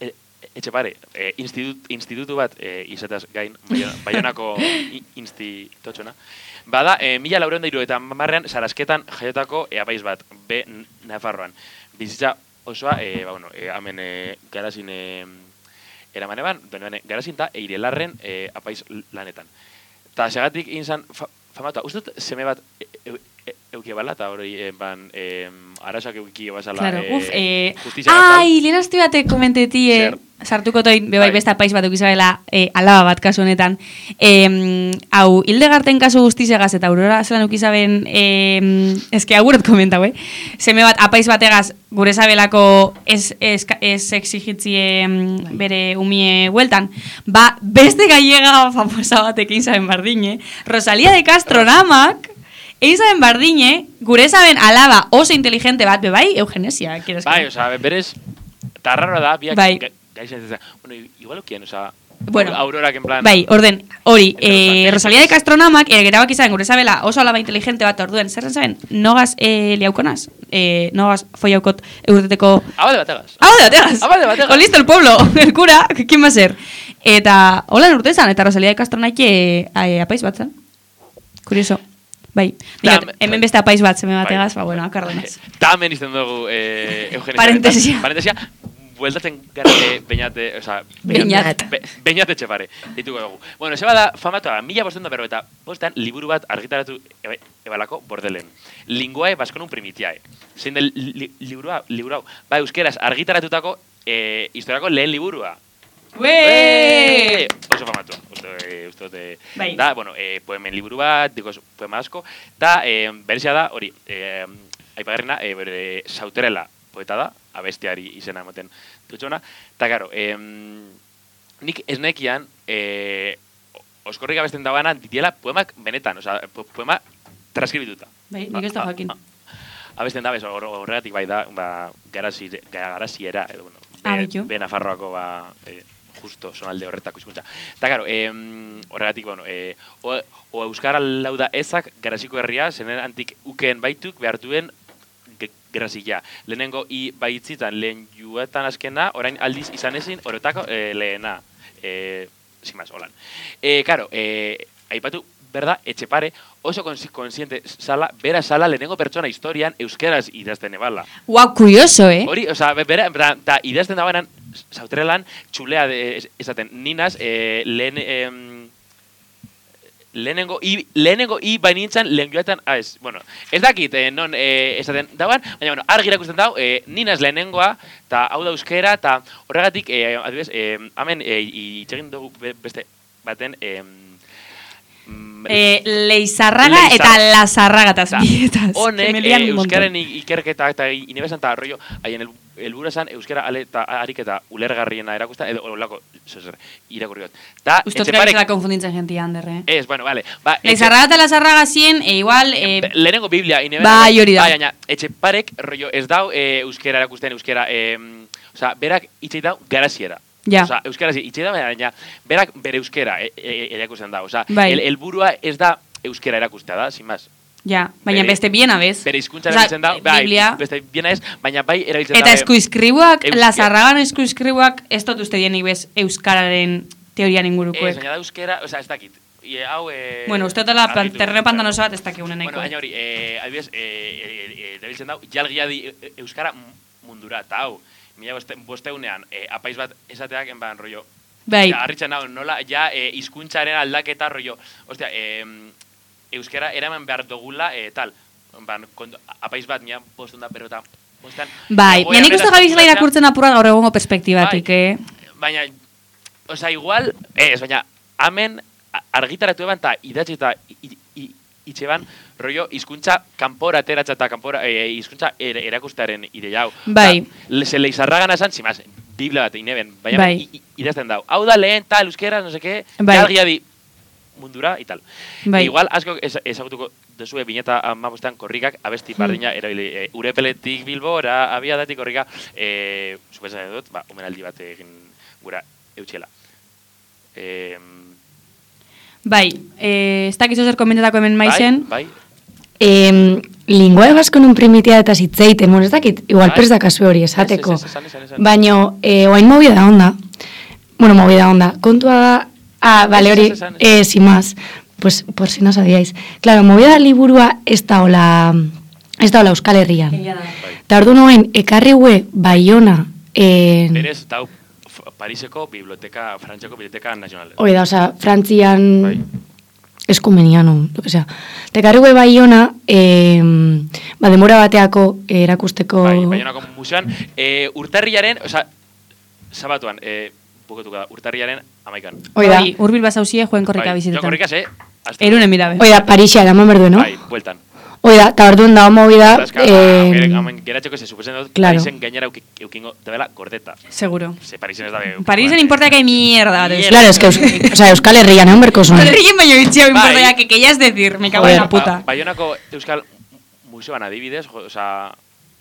Etxepare, e, institut, institutu bat e, izateaz gain, Baionako institutxona. Bada, e, mila laureun da hirurogeita hamarrean Sarasketan jaiotako e, apaiz bat, B Nafarroan. Bizitza osoa, e, ba, bueno, e, hemen e, garazin e, eraman eban, garazin eta eirelarren e, apaiz lanetan. Ta segatik inzan fa, famatu, uste dut seme bat e, e, e, eukie bala, eta hori e, ban, e, arasak eukie basala claro, e, uf, e, justizia ai, lehen astu batek komenteti, e, sartuko toin, bebai Bai. besta paiz bat eukizabela e, alaba bat kasu honetan. E, hau, Hildegarten kasu guztizegaz eta Aurora zelan eukizaben, e, eske agurot komentau, eh? Seme bat apaiz bategaz gure zabelako ez, ez, ez exigitzie bere umie hueltan. Ba, beste gallega famosa batekin zaben bardine, Rosalía de Castro namak, egin zaben bardine, gure zaben alaba oso inteligente bat, bebai, eugenesia, kieres Bai, oza, berez, eta raro da, biak Bai. ga- gaixen ez da. Bueno, igual okien, oza, Bueno, Aurorak en plan... bai, orden, hori, Entre los eh, ángeles. Rosalía de Castro namak, ere gerabak izan gure zabela oso alaba inteligente bat orduen, zerren zaben, nogaz eh, liaukonaz, eh, nogaz follaukot eurteteko... Abade bategaz. ¡Ah, de bategas! Ah, de bategas. Con listo el pueblo, el cura, ¿quién va a ser? Eta, hola urte zan, eta Rosalía de Castro naike eh, apaiz bat zan. Curioso. Bai, Da, Digat, hemen beste apaiz bat zeme bategaz, ba, bueno, akardenaz. Ta hemen izten dugu eh, Eugenesia. Parentesia. Parentesia, bueltatzen gara eh, beñate, oza... Beñat. Be, beñat etxepare, dituko dugu. Bueno, zeba da, famatoa, mila bostuen da berro eta bostean liburu bat argitaratu eba, ebalako bordelen. Linguae baskonun primitiae. Zein del li, liburua, liburu hau. Ba, euskeraz argitaratutako eh, historiako lehen liburua. Ue! Oso famatua. Uste, uste, uste, Bai. Da, bueno, eh, poemen liburu bat, diko poema asko, da, eh, berezia da, hori, eh, aipagarrina, eh, bere sauterela poeta da, abestiari izena ematen dutxona, eta, karo, eh, nik ez nekian, eh, oskorrik abesten dagoena, ditiela poemak benetan, oza, po, poema transkribituta. Bai, nik ez da jakin. Abesten da, bez, horregatik bai da, ba, garazi, garaziera, edo, bueno, Ah, be, bitu. be Nafarroako, ba, eh, justo sonalde horretako hizkuntza. Eta, karo, eh, horregatik, bueno, eh, o, o euskara lauda ezak garaziko herria, zenen antik ukeen baituk behartuen grazila. Lehenengo i baitzitan lehen juetan azkena, orain aldiz izan ezin, horretako eh, lehena. Eh, sin más, holan. Eh, karo, eh, aipatu, berda, Etxepare oso konsiente sala, bera sala lehenengo pertsona historian euskeraz idazten ebala. Guau, curioso, eh? Hori, oza, bera, bera, da, idazten dagoenan, zautrelan, txulea de, esaten, ninaz, eh, lehen, eh, lehenengo, i, lehenengo i bainintzan lehen joetan, ah, ez, bueno, ez dakit, eh, non, eh, esaten dagoen, baina, bueno, argi irakusten dau, eh, ninaz lehenengoa, eta hau da euskera, eta horregatik, eh, adibidez, eh, hemen, eh, itxegin dugu be- beste baten, eh, Eh, Leizarraga Leizar- eta Lazarragataz Ta, bietaz. honek, que me lían eh, un montón. euskaren i- ikerketa eta inibesan eta rollo, haien el, helburua esan euskara ale eta ariketa ulergarriena erakusta, edo olako, zer, irakurri bat. Ta, Ustot Etxeparek- gaitela konfundintzen jentia handerre. Ez, bueno, vale. Ba, Leizarraga eta Lazarraga zien, e igual... Etxe- Eh, lehenengo Biblia, inebe. Bai, hori da. Bai, baina, Etxeparek, rollo, ez dau eh, euskera erakusten, euskera, eh, oza, berak itxeit dau garaziera. Ja. Osa, euskara itxeit dau, baina, berak bere euskera e, e, erakusten da. Osa, Bai. el, helburua ez da euskera erakustea da, sin más. ja, baina bere- beste biena bez. Bere hizkuntza Osea, erabiltzen da, bai, Biblia. beste biena ez, baina bai erabiltzen Eta da. eskuizkribuak, euskera. Lazarragan eskuizkribuak, ez dut uste dienik bez euskararen teorian Ez, ingurukoek. baina da euskera, oza, ez dakit. I, hau, eh, Bueno, uste dutela argitu. terreno pantanoso bat ez dakigunen Bueno, nahiko. baina hori, eh, adibidez, eh, eh, eh, erabiltzen dau, jalgia di eh, euskara mundura, eta hau, mila boste, bosteunean, eh, apaiz bat esateak, enban, rollo, Bai, ja, harritzen hau, nola, ja, eh, hizkuntzaren aldaketa, rollo, ostia, eh, euskara eraman behar dugula, eh, tal, enban, kondo, apaiz bat, mila bosteun da, pero eta, bostean, bai, egoera nik uste honetaz gabizela konturatzea- irakurtzen apurra gaur egongo perspektibatik, Bai. eh? Baina, oza, igual, ez, baina, hemen a- argitaratu eban, eta idatzi eta i- i- itxe ban, rollo, hizkuntza kanpora ateratza eta kanpora, e, hizkuntza ere, erakustaren ideia hau. Bai. Da, ze leizarragan esan, zimaz, Biblia bat ineben, baina Bai. i- i- idazten dau. Hau da lehen, tal, euskera, no seke, Bai. jalgia di mundura, y tal. Bai. Igual, asko ez, ezagutuko duzue bineta amabostean korrikak, abesti bardina, erabili, e, urepeletik bilbora, abiadatik korrika, e, supesa dut, ba, omenaldi bat egin gura eutxela. E, Bai, eh, ez dakizu zer komentatako hemen maizen. Bai, bai. em, linguae vasconun primitia eta zitzeiten, bueno, ez dakit, igual Bai. pres da kasu hori esateko. Ez, ez, ez, esan, esan, esan. Baino, eh, oain movida onda. Bueno, movida onda. Kontua da, ah, vale, Ez, hori, ez, esan, esan. eh, sin más, pues, por si no sabíais. Claro, movida liburua ez da hola, ez da hola Euskal Herrian. Eta ordu noen, ekarri hue Baiona, en... Berez, dau F- Pariseko biblioteka, Frantziako biblioteka nazionale. Hori da, osea, Frantzian Bai. eskumeniano, lo que sea. Tekarrigue Baiona, eh, ba, demora bateako eh, erakusteko... Bai, Baionako museoan, e, urtarriaren, oza, sabatuan, e, buketuko da, urtarriaren amaikan. Hori da, Bai, urbil basauzie joen korrika Bai, jo bizitetan. korrikaz, eh? Azte- Erunen mirabe. hori da, Parisia eraman berdu, no? Bai, bueltan. Hori da, eta orduan da, homo da... Zaska, Eh, hamen geratzeko ze, suposen dut, claro. Parisen gainera euki- eukingo debela gordeta. Seguro. Ze Parisen ez dabe... Parisen importa que hay mierda. Mierda. claro, es que Eus, o sea, Euskal Herrian egon berko zuen. Ríen baino bitxio importa Bai. ya que querías decir, me cago en Joder. la puta. Ba, Baionako Euskal Museoan adibidez, jo, oza,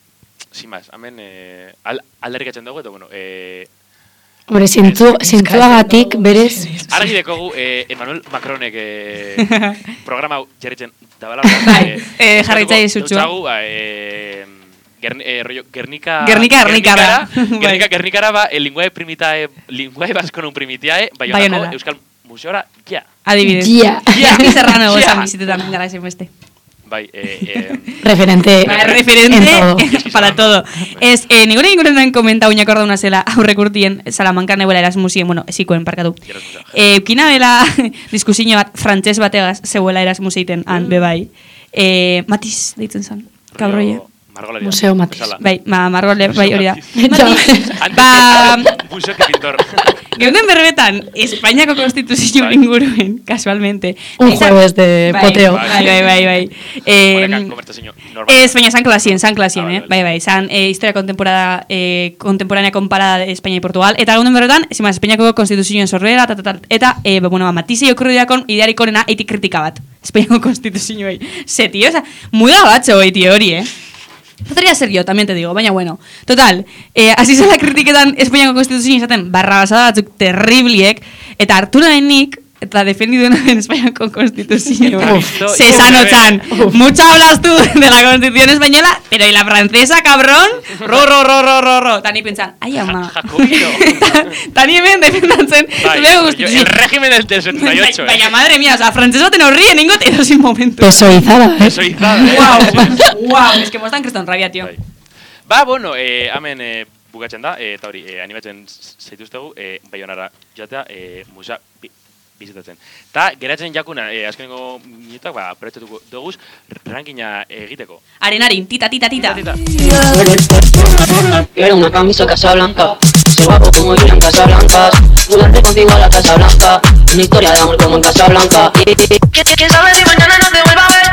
sin más, hemen eh, al, aldarrikatzen dugu, eta bueno, eh, Hombre, zintzu, zintzuagatik berez... argi dekogu eh, Emmanuel Macronek eh, programa hau jarritzen dabala. Bai, eh, jarraitzaile sutsua. Dutxagu, ba, eh, Gern, eh, rollo, Gernika... Gernika, Gernikara. Gernika, Bai. Gernikara, ba, el linguae primitae, linguae vasconum primitiae, Baionako Baionara. Euskal Museora, ja. Adibidez. Ja. Ja. Eski Serrano Ja. esan bizitetan gara esen beste. Bai, eh, eh, Referente, Ba, en referente todo. para todo. Ez, eh, ninguna inguruan komenta uñak orda una zela aurrekurtien Salamanca nebela Erasmusien, bueno, esikoen parkatu. Erasmusa. Eh, kina bela diskusio bat frantses bategaz zeuela Erasmuseiten han bebai. Eh, Matiz deitzen zan. Kabroia. rollo, Margolaria. Museo Matiz. Bezala. Bai, ma Margole, bai hori da. Antes Ba, Museo que pintor. geunden berbetan, Espainiako konstituzio Bai. inguruen, casualmente. Un Izan- jueves de Bai, poteo. Bai, bai, bai, bai. Eh, Honekan konbertsazio normal. Ez, baina san klasien, san klasien, Ah, eh? vale, Bai, bai, san eh, historia contemporánea, eh, contemporánea comparada de España y Portugal. Eta geunden berbetan, esimaz, Espainiako konstituzioen sorrera, ta, ta, ta, eta, eh, ba, bueno, ba, Matisse okurri diakon idearikonena eitik kritika bat. Espainiako konstituzioei. Se, tío, o sea, muy gabacho, güey, tío, hori, eh? Podría ser yo, también te digo, baina bueno. Total, eh, hasi zela kritiketan Espainiako konstituzioen izaten barra basada batzuk terribliek, eta Arturo nik, eta defendidu en Espainiako konstituzioa. Uf. Se sanotzan. Mucho hablas tú de la Constitución española, pero ¿y la francesa, cabrón? Ro, ro, ro, ro, ro, ro. Tani pentsan, ai, ama. Jacobino. Tani hemen defendatzen. Bai, zure yo- konstituzio- el régimen del, del setenta y ocho, Baina, eh. madre mía, o sea, francés baten horrien ningot edo sin momento. Pesoizada, eh? Eso izada, eh. Wow, wow, es que mostan kriston rabia, tío. Bai. Ba, bueno, eh, hemen eh, bukatzen da, eh, eta hori, eh, animatzen zaituztegu, eh, Baionara joatea, eh, musea bi, bizitatzen. Ta, geratzen jakuna, eh, azkenengo minutak, ba, proiektatuko doguz, rankina egiteko. Arenarin, tita, tita, tita. Tita. Quiero una camisa Casablanca, soy guapo como yo en Casablanca. Mudarte contigo a la Casa Blanca, una historia de amor como en Casablanca. ¿Quién sabe si mañana no te vuelva a ver?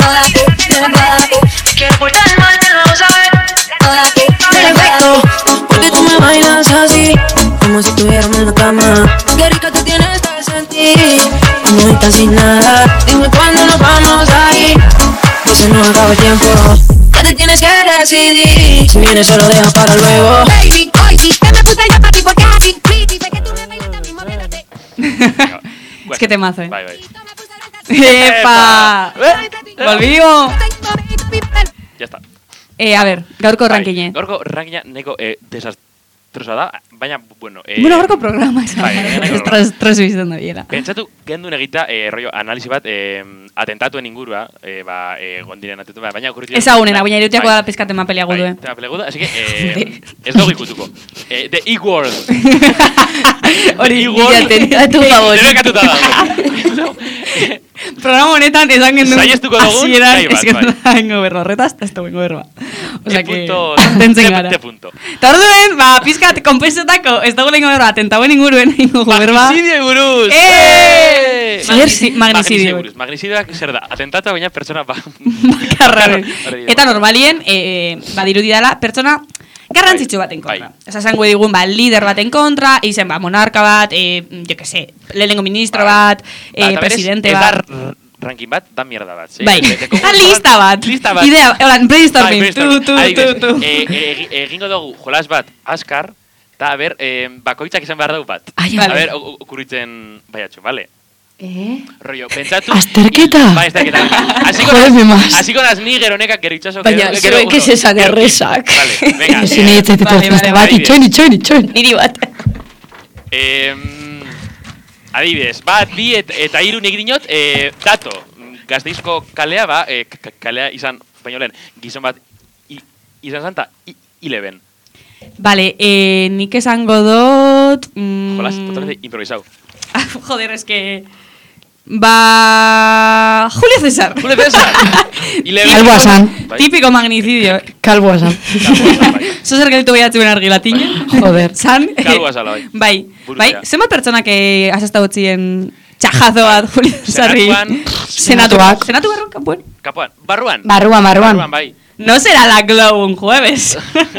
Quiero portar el mal, no lo sabes. Perfecto, porque tú me bailas así, como si estuviéramos en la cama. Qué rica tú tienes que sentir, como estás sin nada. Dime cuándo nos vamos a ir, que se nos acaba el tiempo. Ya te tienes que decidir, si vienes solo deja para luego. Baby, hoy sí, te me puse yo para ti porque así. Dice que tú me gusta, mismo olvídate. Venga, Es que temazo, eh. Bai, bai. ¡Epa! Eh, ¡Volvimos! Ya está. Eh, a ver, gaurko Bai, rankine. Gaurko rankina neko eh, desastrosa da, baina, bueno... Eh, Bueno, gaurko programa esan. Bai, gaurko Ez programa. tras, tras bizten da biela. Pentsatu gendun egita, eh, rollo, analisi bat, eh, atentatuen ingurua, eh, ba, eh, gondiren atentatu, ba, baina okurritu... Ezagunena, baina iruteako da pizkate mapelea gudu, Bai, eh. tema peleguda, así que, eh, ez dugu ikutuko. Eh, The E-World. Hori, Igual- nire atentatu favorit. Debekatuta dago. Programa honetan esan gendun Saihestuko dugun hasieran gai bat, eskendu bai. dago berro, horretaz, ez da bengo berroa. Osea Te que, punto, tentzen te- gara. te punto. Eta orduen, ba, pizkat, konpensetako, ez dago lengo berroa, atentauen inguruen ingo berba. Magnicidio buruz! Eh! Eh! Magnisi- Magnicidio. buruz. Magnicidioak zer da, atentata baina pertsona ba... Bakarraren. Hori Eta normalien, eh, badirudi dela, pertsona garrantzitsu baten kontra. Bai. Esa zango digun, ba, lider baten kontra, izen, ba, monarka bat, eh, jo que se, lehenengo ministro bat, eh, Ba, eta berez, presidente ez da bat. r- ranking bat, da mierda bat. Sí? Bai, De- de- da lista bat. Lista bat. Idea, holan, brainstorming. Bai, Tu, brainstorming. tu, Adibidez, tu, tu. eh, eh, egi- egingo dugu jolas bat, askar, eta, a ber, eh, bakoitzak izan behar dugu bat. Ai, A vale. ber, o- o- okurritzen baiatxo, vale? Eh? Rollo, pentsatu... Azterketa? Bai, azterketa. Hasiko Joder, naz- más. hasiko naz ni gero nekak gero itxaso... Baina, zuek ez esan errezak. Vale, venga. Ezin eh, egiten Vale, dut vale, bat, vale. itxoin, itxoin, itxoin. Niri bat. Em, adibidez, bat, bi et, eta hiru nik dinot, eh, dato, Gasteizko kalea, ba, eh, k- kalea izan, baino lehen, gizon bat i, izan zanta, i, ileben. Vale, eh, nik esango dut... Mm, Jolas, totalmente improvisado. Joder, es que... Va... Julio César. Julio César. Ileben. Calvo Asan. Bai. Típico magnicidio. Kalboa zan. Calvo Asan, bai. Zo zer gelitu behiatzen argilatine. Joder. San. Calvo Asala, bai. Bai, Buruzea. bai. Zenbat pertsonak eh, has estado txien txajazo bat Julio Cesarri. Senatuan, Senatuak. Senatu barruan kanpoen. kapuan, barruan. Barruan, barruan. Barruan, bai. No será la Glow un jueves.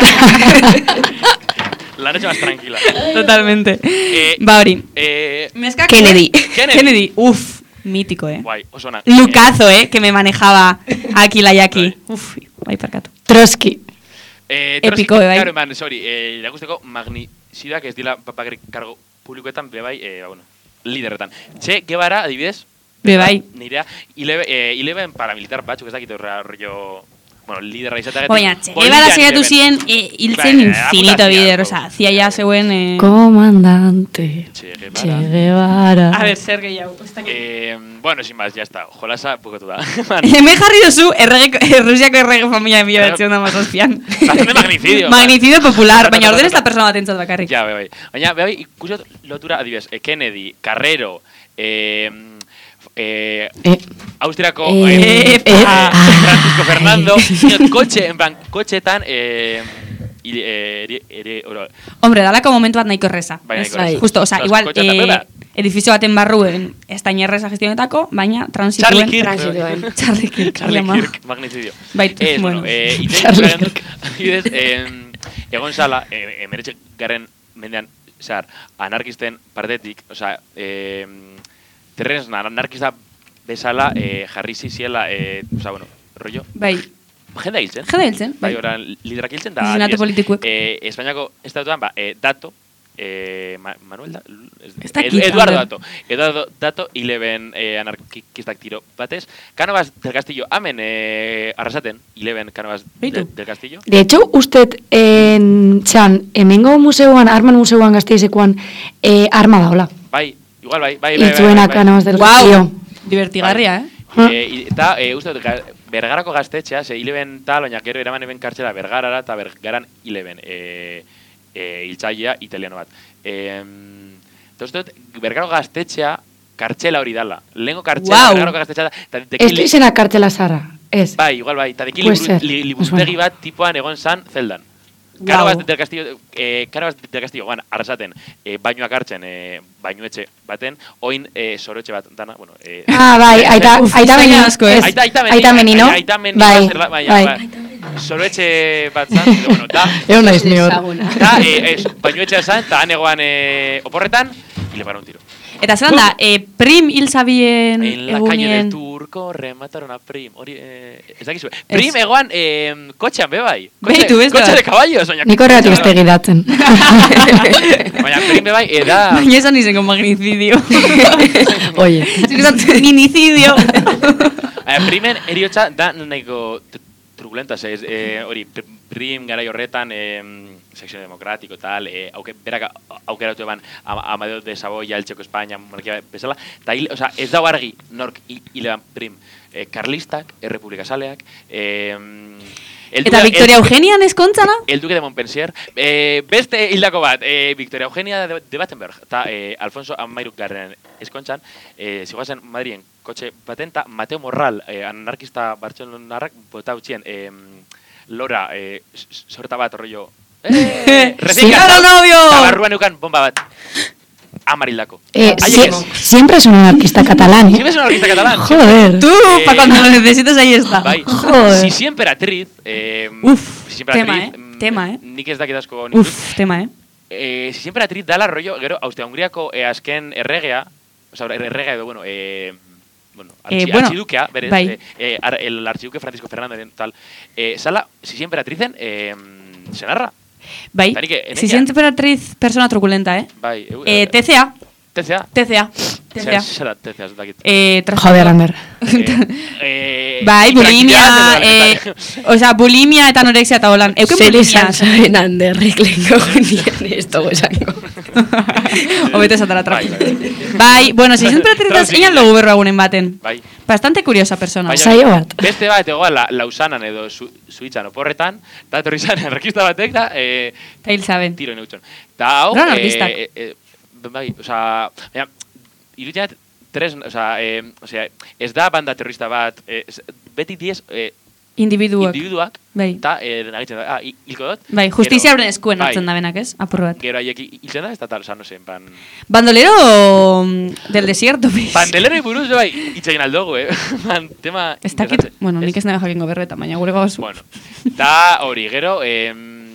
La noche más tranquila. Totalmente. Eh, Ba hori. Eh, Mezcak- Kennedy. Kennedy. Kennedy. Uf, mítico, eh. guai, oso ona. Lucazo, eh, que me manejaba aquí la Jackie. Bai. Uf, bai parkatu. Trotsky. Eh, Epiko, Trotsky, bai. Claro, eman, sorry, eh, irakusteko magnicidak ez dila papagerik kargo publikoetan, be bai, eh, ba, bueno, liderretan. Che, Guevara, adibidez, Be bai. nirea, ilebe, eh, ileben paramilitar batzuk ez dakit horra rollo, bueno, liderra izateagatik. Baina, Che Guevara saiatu ziren eh, hiltzen Bai, infinito aputazia, bider, hau. oza, zia ja zeuen... Eh... Comandante. Che Che Guevara. Guevara. A ver, zer gehiago. ez dakit. Eh, bueno, sin más, ya está. Jolasa, bukatu da. Hemen jarri duzu errege, Rusiako errege familia mila betzion da mazazpian. Bastante magnicidio. Magnicidio popular, Ta, ta, ta, baina ta, orden ta, ez da ta. persona bat entzat bakarrik. Ja, bai, bai. Baina, bai, ikusot lotura, adibidez, eh, Kennedy, Carrero, eh, eh, Eh, Austriako Eh, eh, eh, ah, ah. Francisco Fernando, dinot, kotxe, en plan, kotxetan, eh, ili- eh, eri- eri- oro- Hombre, dalako momentu bat nahiko erreza. Bai, Ez, nahiko erreza. Justo, oza, Osea, igual, kotxetan, eh, beba. edifizio baten barruen ez da inerreza gestionetako, baina transituen... Charlie Kirk. Transituen. Charlie Kirk. Charlie ama. Kirk, magnicidio. Bai, Ez, bueno. bueno, eh, ite- Charlie iten- Kirk. adibidez, eh, egon zala, eh, emeretxe garren mendean, zehar, anarkisten partetik, osea, eh, terrenzna, anarkista bezala eh, jarri ziziela, eh, osea, bueno, rollo, Bai, jendea hiltzen. jende hiltzen. Bai, Bai. oran, liderak hiltzen da. Asesinato adibidez, politikoek. Eh, Espainiako estatuan, ba, eh, dato, eh, Ma- Manuel da, ez, Ez dakit, Ed- Eduardo Ander. Dato. Eduardo Dato, hileben eh, anarkistak tiro batez. Canovas del Castillo, amen eh, arrasaten, hileben Canovas Beitu. de, del Castillo. De hecho, usted, en, txan, hemengo museuan, arman museuan gazteizekoan, eh, arma daola. Bai, igual bai, bai, bai. Itzuena bai, bai, Canovas del Guau, Castillo. divertigarria, eh? Eh, i- eta, eh, uste dut, ga- Bergarako gaztetxea, ze hileben tal, baina gero eraman eben kartxela Bergarara, eta Bergaran hileben eh, eh, hiltzailea italiano bat. Eh, eta uste dut, Bergarako gaztetxea kartxela hori dala. Lehenko kartxela, Guau. Bergarako gaztetxea da. eta Ez dekili- du izena kartela zara, ez. Bai, igual bai, eta deki Puede liburu- ser, li- me liburutegi suena. bat tipoan egon zan zeldan. Guau. Canovas del Castillo, eh, Canovas del Castillo, guan, arrasaten, eh, bainoak hartzen, eh, bainuetxe baten, oin eh, sorotxe bat dana, bueno... Eh, Ah, bai, aita, Uf, aita zaila meni, asko, ez? Aita, aita meni, aita meni, no? Aita meni, Bai, zer da- baina, bai. ba, soroetxe bat zan, edo, bueno, da, Egon naiz ni hor. Ezaguna. da, eh, ez, bainuetxea zan, eta han egoan eh, oporretan, hile para un tiro. Eta zelan da, eh, prim hil zabien En la calle del egunien... Turco remataron a Prim. Hori, eh, ez dakizu. Ez. Prim egoan eh, kotxean, be bai. Beitu, ez da. Kotxe de caballos. baina- Nik horregatik ez tegidatzen. Baina Prim be bai, eh, da... Baina esan izen con magnicidio. Oye. Minicidio. Eh, primen eriotza da nahiko tr- turbulenta, ze, ez, eh, hori, pr- prim garai horretan, eh, sekzio demokratiko tal, eh, auke, berak au- aukeratu eban Am- Amadeo de Saboya, el Txeko Espainia, monarkia bezala, eta hil, osea, ez dago argi nork hi- hileban prim. Eh, Karlistak, errepublikazaleak, eh, el Eta duque- Victoria el- Eugenian eskontzana? El Duque de Montpensier. Eh, beste hildako bat, eh, Victoria Eugenia de, de Battenberg, eta eh, Alfonso Amairu garren eskontzan, eh, zigoazen Madrien kotxe patenta, Mateo Morral, eh, anarkista Bartzelonarrak, bota utxien, eh, Lora, eh, s- s- sorta bat, rollo, eh, Sí, claro, novio! Eta barruan eukan bomba bat. Amarildako. Eh, Haiek sie- ez. siempre es un anarquista catalán, Siempre ¿eh? es un anarquista catalán. Joder. Tú, Eh, pa' cuando lo necesites, ahí está. Bai. Joder. Si siempre emperatriz, eh, Uf, si siempre tema, emperatriz, eh, mm, tema, eh. Nik ez dakit asko nik- Uf, tema, eh? Eh, si siempre atriz dala rollo, gero, Austria-Hungriako eh, azken erregea, oza, erregea edo, bueno, eh, bueno, archi, Eh, bueno, archidukea, berez, bai. eh, eh, ar, el archiduque Francisco Fernando, tal, eh, sala, si siempre atricen, eh, senarra, Bai, Eta nik, eh, si nekia- siente emperatriz persona truculenta, eh? bai, eu- Eh, T C A, T C A, T C A. Tezea. Zer da, tezea, ez dakit. Eh, tras- Joder, Ander. Eh, Bai, bulimia, hiperaktibitate edo eh, osea, bulimia eta anorexia eta holan. Euken Zer bulimia. izan zaren Anderrik lehenko gunean ez dugu esango. Obete esatara Bai, trapo. bai. Bai, bueno, si siempre tritas Transi- eñan logu berro agunen baten. Bai. Bastante curiosa persona. Baina, Saio bat. Beste bat, egoa, la, lausanan edo su, suitzan oporretan, eta etorri zan, errekista batek da, eh, Ta hil saben. tiro neutxon. Ta hau, Gran eh, artistak. eh, eh, bai, osea, baina, iruditzen tres, osea, eh, osea, ez da banda terrorista bat, eh, ez- beti diez, eh, Individuak. individuak, Bai. eta, eh, nagitzen da, ah, hilko dut. Bai, justizia Gero- horren eskuen bai, hartzen da benak, ez? Apur bat. Gero haiek hiltzen da, ez da tal, oza, no sé, en pan... Bandolero mm, del desierto, pues. Bandelero buruz, bai, itxegin aldogu, eh? Man, tema... Ez dakit, interesante. bueno, nik ez nahi jakingo berreta, baina gure gauzu. Bueno, da hori, gero, eh,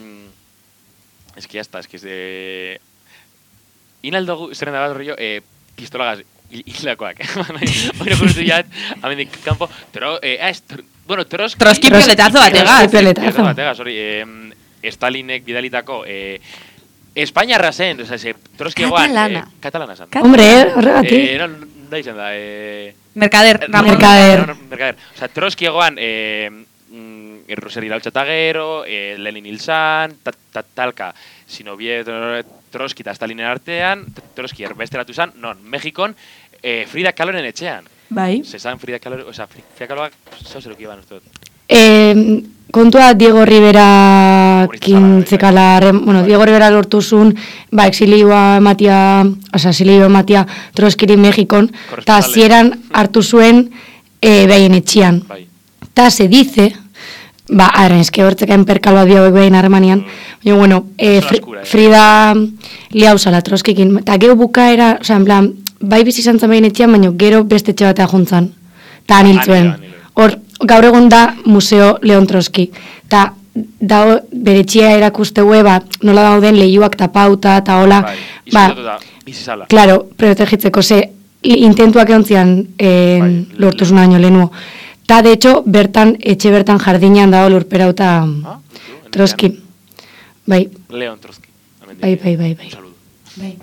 es que ya está, es que es de... Inaldogu, zerrenda bat horri jo, eh, pistolagaz hil- hilakoak. Hori gurutu jat, amendik kanpo, tro, eh, ah, es, tr, bueno, Trotsky... Trotsky pioletazo bategaz. Trotsky pioletazo. Pioletazo bategaz, hori, eh, Stalinek bidalitako, eh, Espainiarra zen, o sea, se, Trotsky egoan... Katalana. Eh, katalana zen. Kat- Hombre, horregatik. Eh, no, no izan da, eh... Mercader, Ramon. Mercader. No, no, Mercader. O sea, Trotsky egoan, eh, mm, Roseri irautza eta gero, eh, Lenin hil zan, ta, ta, talka, Zinoviev, Trotsky eta Stalinen artean, Trotsky erbesteratu zan, non, Mexikon, eh, Frida Kahloren etxean. Bai. Zezan Frida Kahlo, o sea, Frida Kahloak, zau zeruk iban, uste dut. Eh, kontua Diego Rivera kintzekala, bueno, Diego Rivera lortuzun, ba, exilioa ematia, oza, exilioa ematia Troskiri Mexikon, eta Corresponsale. zieran hartu zuen e, behin etxian. Bai. Ta se dice, ba, ara, eske hortzekain perkaloa dio behin harremanian, baina, bueno, e, Oso Fri- askura, eh. Frida liauzala Troskikin, eta gero bukaera, oza, en plan, bai bizi izan zen behin etxian, baina gero beste etxe batea juntzan, eta han hil zuen. Han hil, han hil. Hor, gaur egun da Museo Leon Trotsky. Ta da bere etxea erakusteue, ba, nola dauden lehiuak tapauta, eta hola, Bai, ba, izkutatu da, bizizala. claro, protegitzeko, ze i- intentuak eontzian eh, Bai, lortuzun año lehenuo. Ta, de hecho, bertan, etxe bertan jardinean dago lurperauta Ah, en Trotsky. Bai, Leon Trotsky. Hemendik, bai, bai, bai, bai. Un saludo. Bai.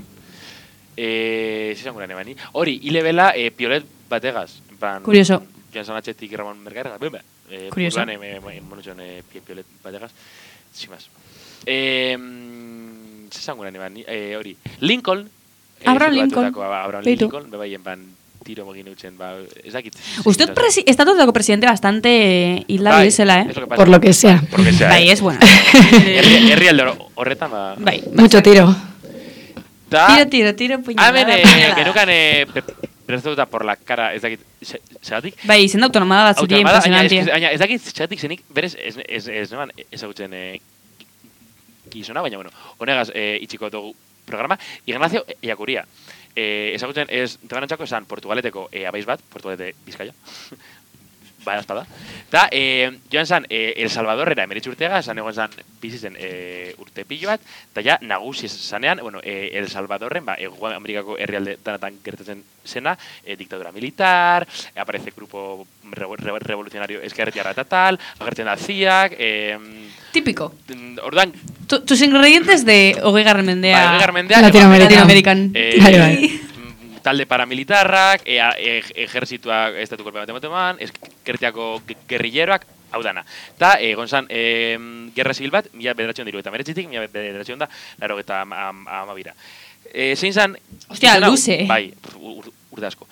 Eh, zizan gura nebani. Hori, hile bela, eh, piolet bategaz. En plan, Curioso. Joan Sanatxetik Ramon Mercader, bimba. Eh, Curioso. Buruan, eh, eh, monotxon, eh, pie- piolet bategaz. Sin más. Eh, zizan gura nebani. Eh, hori, Lincoln. eh, Abraham zertu Lincoln. batutako, ba, Abraham Beitu. Lincoln, bebai, en plan, tiro mogin eutzen, ba, ez dakit. Usted presi estatutako presidente bastante hilda Bai, bizela, es eh? lo que pasa. Por lo que sea. Por lo que sea, Bai, eh. es buena. Herri herri alde hor- horretan, ba. Bai. Mucho tiro. Ta, Tiro, tiro, tiro, puñalada. Hemen, eh, puñalada. genukan, eh, pre- prestatuta por la cara, ez dakit, ze- zeratik? Bai, izen da autonomada bat zuri Autonomada, baina impresionantia. ez- baina ez dakit zeratik zenik, berez, ez, ez, ez neban ezagutzen eh, gizona, baina, bueno, honegaz eh, itxiko dugu programa. Ignacio Iacuria. Eh, ezagutzen ez, tebanantzako esan Portugaleteko eh, abaiz bat, Portugalete Bizkaia. Baina espada. Eta, eh, joan zan, eh, El Salvadorrera emeritz urtega, esan egon zan bizitzen eh, urte pilo bat, eta ja, nagusi zanean, bueno, eh, El Salvadorren, ba, Ego Amerikako herrialde danatan gertatzen zena, eh, diktadura militar, eh, aparece grupo revo- revo- revolucionario eskerretiarra eta tal, agertzen da ziak, eh, Típico. ordan, Tu- tus ingredientes de hogei garren mendea. ba, Hogei Garren mendea, Latinoamerican. Latinoamerican. Eh, Bai, bai. mm, talde paramilitarrak, e, e, ejertzituak estatuko eman, eskertiako gerrilleroak, hau dana. Eta, egon zan, e, gerra zibil bat, mila bederatzion diru eta meretzitik, mila bederatzion da, laro eta amabira. E, zein zan... Ostia, izen hau- luze. Bai, ur, urte asko.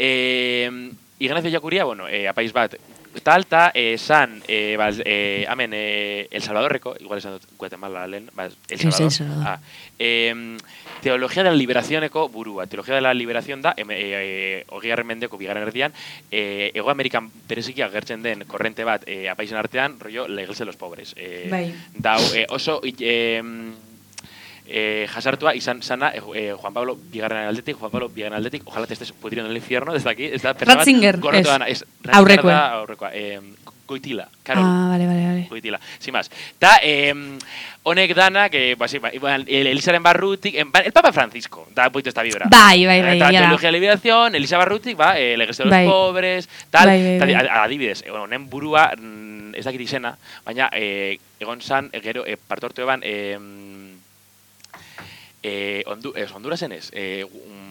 E, Ignacio Iacuria, bueno, e, apaiz bat, tal, eta e, zan, e, baz, e, amen, e, El Salvadorreko, igual esan dut Guatemala lehen, baz, El Ez, Salvador. El Salvador. Ah, em, Teologia de la Liberacioneko burua. Teologia de la Liberación da, em, e, hogei garren mendeko bigarren erdian, e, Ego Amerikan bereziki agertzen den korrente bat e, apaisen artean, rollo, la iglesia de los pobres. E, Bai. Dau, e, oso, i- em, eh, jasartua izan sana eh, eh, Juan Pablo bigarren aldetik, Juan Pablo bigarren aldetik, ojalá te estés pudriendo en el infierno desde aquí, ez da persona bat Ratzinger, gorroto ez. dana, ez, Aurrekoa. da aurrekoa, eh, Goitila, Karol. Ah, vale, vale, vale. Goitila, sin más. Ta, eh, honek danak, eh, ba, sí, ba, igual, el Elisaren barrutik, en, el Papa Francisco, da poquito esta vibra. Bai, bai, bai, Eta egia da. Teología de la Liberación, Elisa barrutik, ba, eh, Legez de los Bai. pobres, tal, Bai, bai, ta, bai. a- adibidez, eh, bueno, honen burua, mm, ez dakit izena, baina, eh, egon zan, eh, gero, eh, partortu eban, eh, eh, Hondu, ez, Hondurasen ez, eh, um,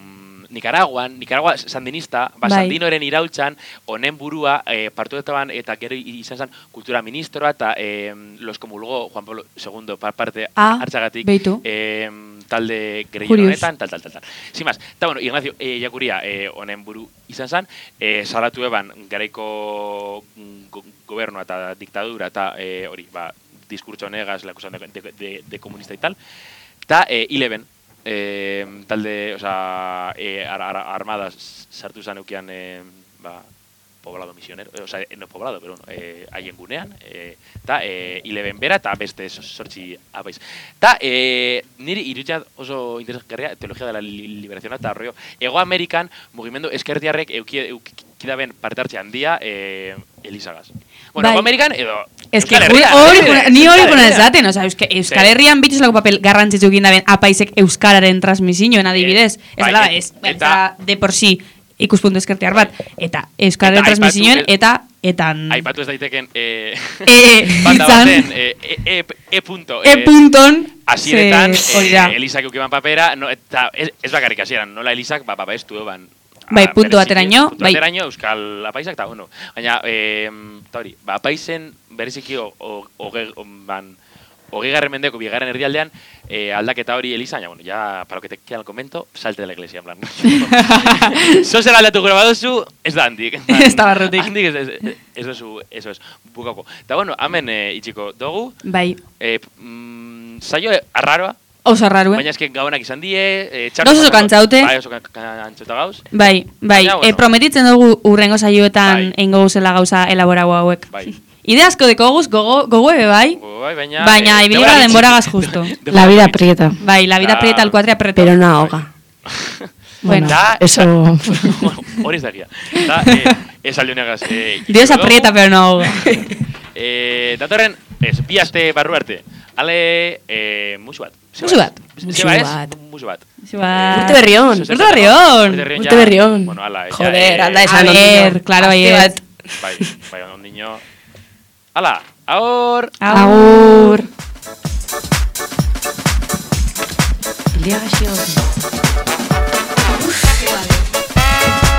Nicaraguan, Nicaragua sandinista, ba, Bai. Sandinoren iraultzan, honen burua, e, partuetaban eta gero izan zen kultura ministroa, eta e, los comulgó Juan Pablo segundo pa- parte Ah, hartzagatik, beitu. e, talde gerillo Curious. honetan, tal, tal, tal, tal. Sin más, eta bueno, Ignacio e, Jakuria e, honen buru izan zen, e, salatu eban garaiko go, gobernua eta diktadura, eta e, hori, ba, diskurtso negaz, la acusación de, de, de, de comunista y tal, eta e, Eleven, eh, talde, osea, eh, ar, ar, armadas sartu zan eukian, eh, ba, poblado misionero, eh, osea, no poblado, pero bueno, eh, haien gunean, eh, eta eh, Eleven bera, eta beste sortzi abaiz. Eta eh, niri irutzat oso interesgarria teologia de la li- liberación eta rollo. Ego Amerikan mugimendu eskerdiarrek euki, eukidaben parte hartze handia eh, Elisagaz. Bueno, Bai. Ego Amerikan edo Ez que Euskal hori, Herrian, hori, eh, ni hori Euskal puna Herrian. esaten, oza, Euska, Euskal Sí. Herrian bituzlako papel garrantzitsu gindaben apaizek Euskararen transmisioen adibidez. Ez bai, dela, et- ez, eta- ez de por sí ikuspuntu eskertiar bat, eta Euskararen Eta aipatu transmisioen, ez- eta, etan, Aipatu ez daiteken eh, E, banda itzan. baten eh, e, e, e punto. e punton, Hasieretan, ze- hori da. eh, Elisak eukiban papera, no, eta ez, ez bakarrik hasieran, nola Elisak ba, babestu eban. Bai, ah, puntu bereziki, bateraino, puntu bai. bateraino, Euskal apaisak, eta bueno. Baina, eh, eta hori, ba, apaizen bereziki o- o- oge- on- ban, hogeigarren mendeko, bigarren erdialdean, eh, aldaketa hori Elisa, baina, bueno, ya, para lo que te queda el comento, salte de la iglesia, en plan. Zozer aldatu gure baduzu, ez da handik. Ez da barrutik. Handik ez, ez, ez dozu, eso es, bukako. Eta bueno, hemen eh, itxiko dugu, bai, eh, mm, saio arraroa, oso rarue. baina esken gabonak izan die, eh, Gauz oso kantzaute. Bai, oso kan- kantzauta gauz. Bai, bai, Baina, bueno. e, prometitzen dugu urrengo saioetan Bai. eingo guzela gauza elaborau hauek. Bai. Ide asko deko guz, gogo, gogo ebe bai, Bai, baina... baina eh, ibili gara gitxi. denboragaz justo. Denbora La vida gitxi. aprieta. Bai, la vida Da- aprieta, el cuatre apreto. Pero no ahoga. Bueno, Da- eso... Hori ez dakia. Da, eh, ez aldionegaz. Eh, Dios itxiko dugu. aprieta, pero no ahoga. Eh, datorren, ez, bi aste barru arte. Ale, eh, musu bat. Musu bat. Musu bat. bat. Musu bat. Ba- Urte berrion. Zuzen- Urte berrion. Urte Urte berrion. Bueno, ala, ja, Joder, eh, alda A esan ver, claro, bai, ez. Bai, bai, ondiño. Ala, aur! Agur. El día gaixo.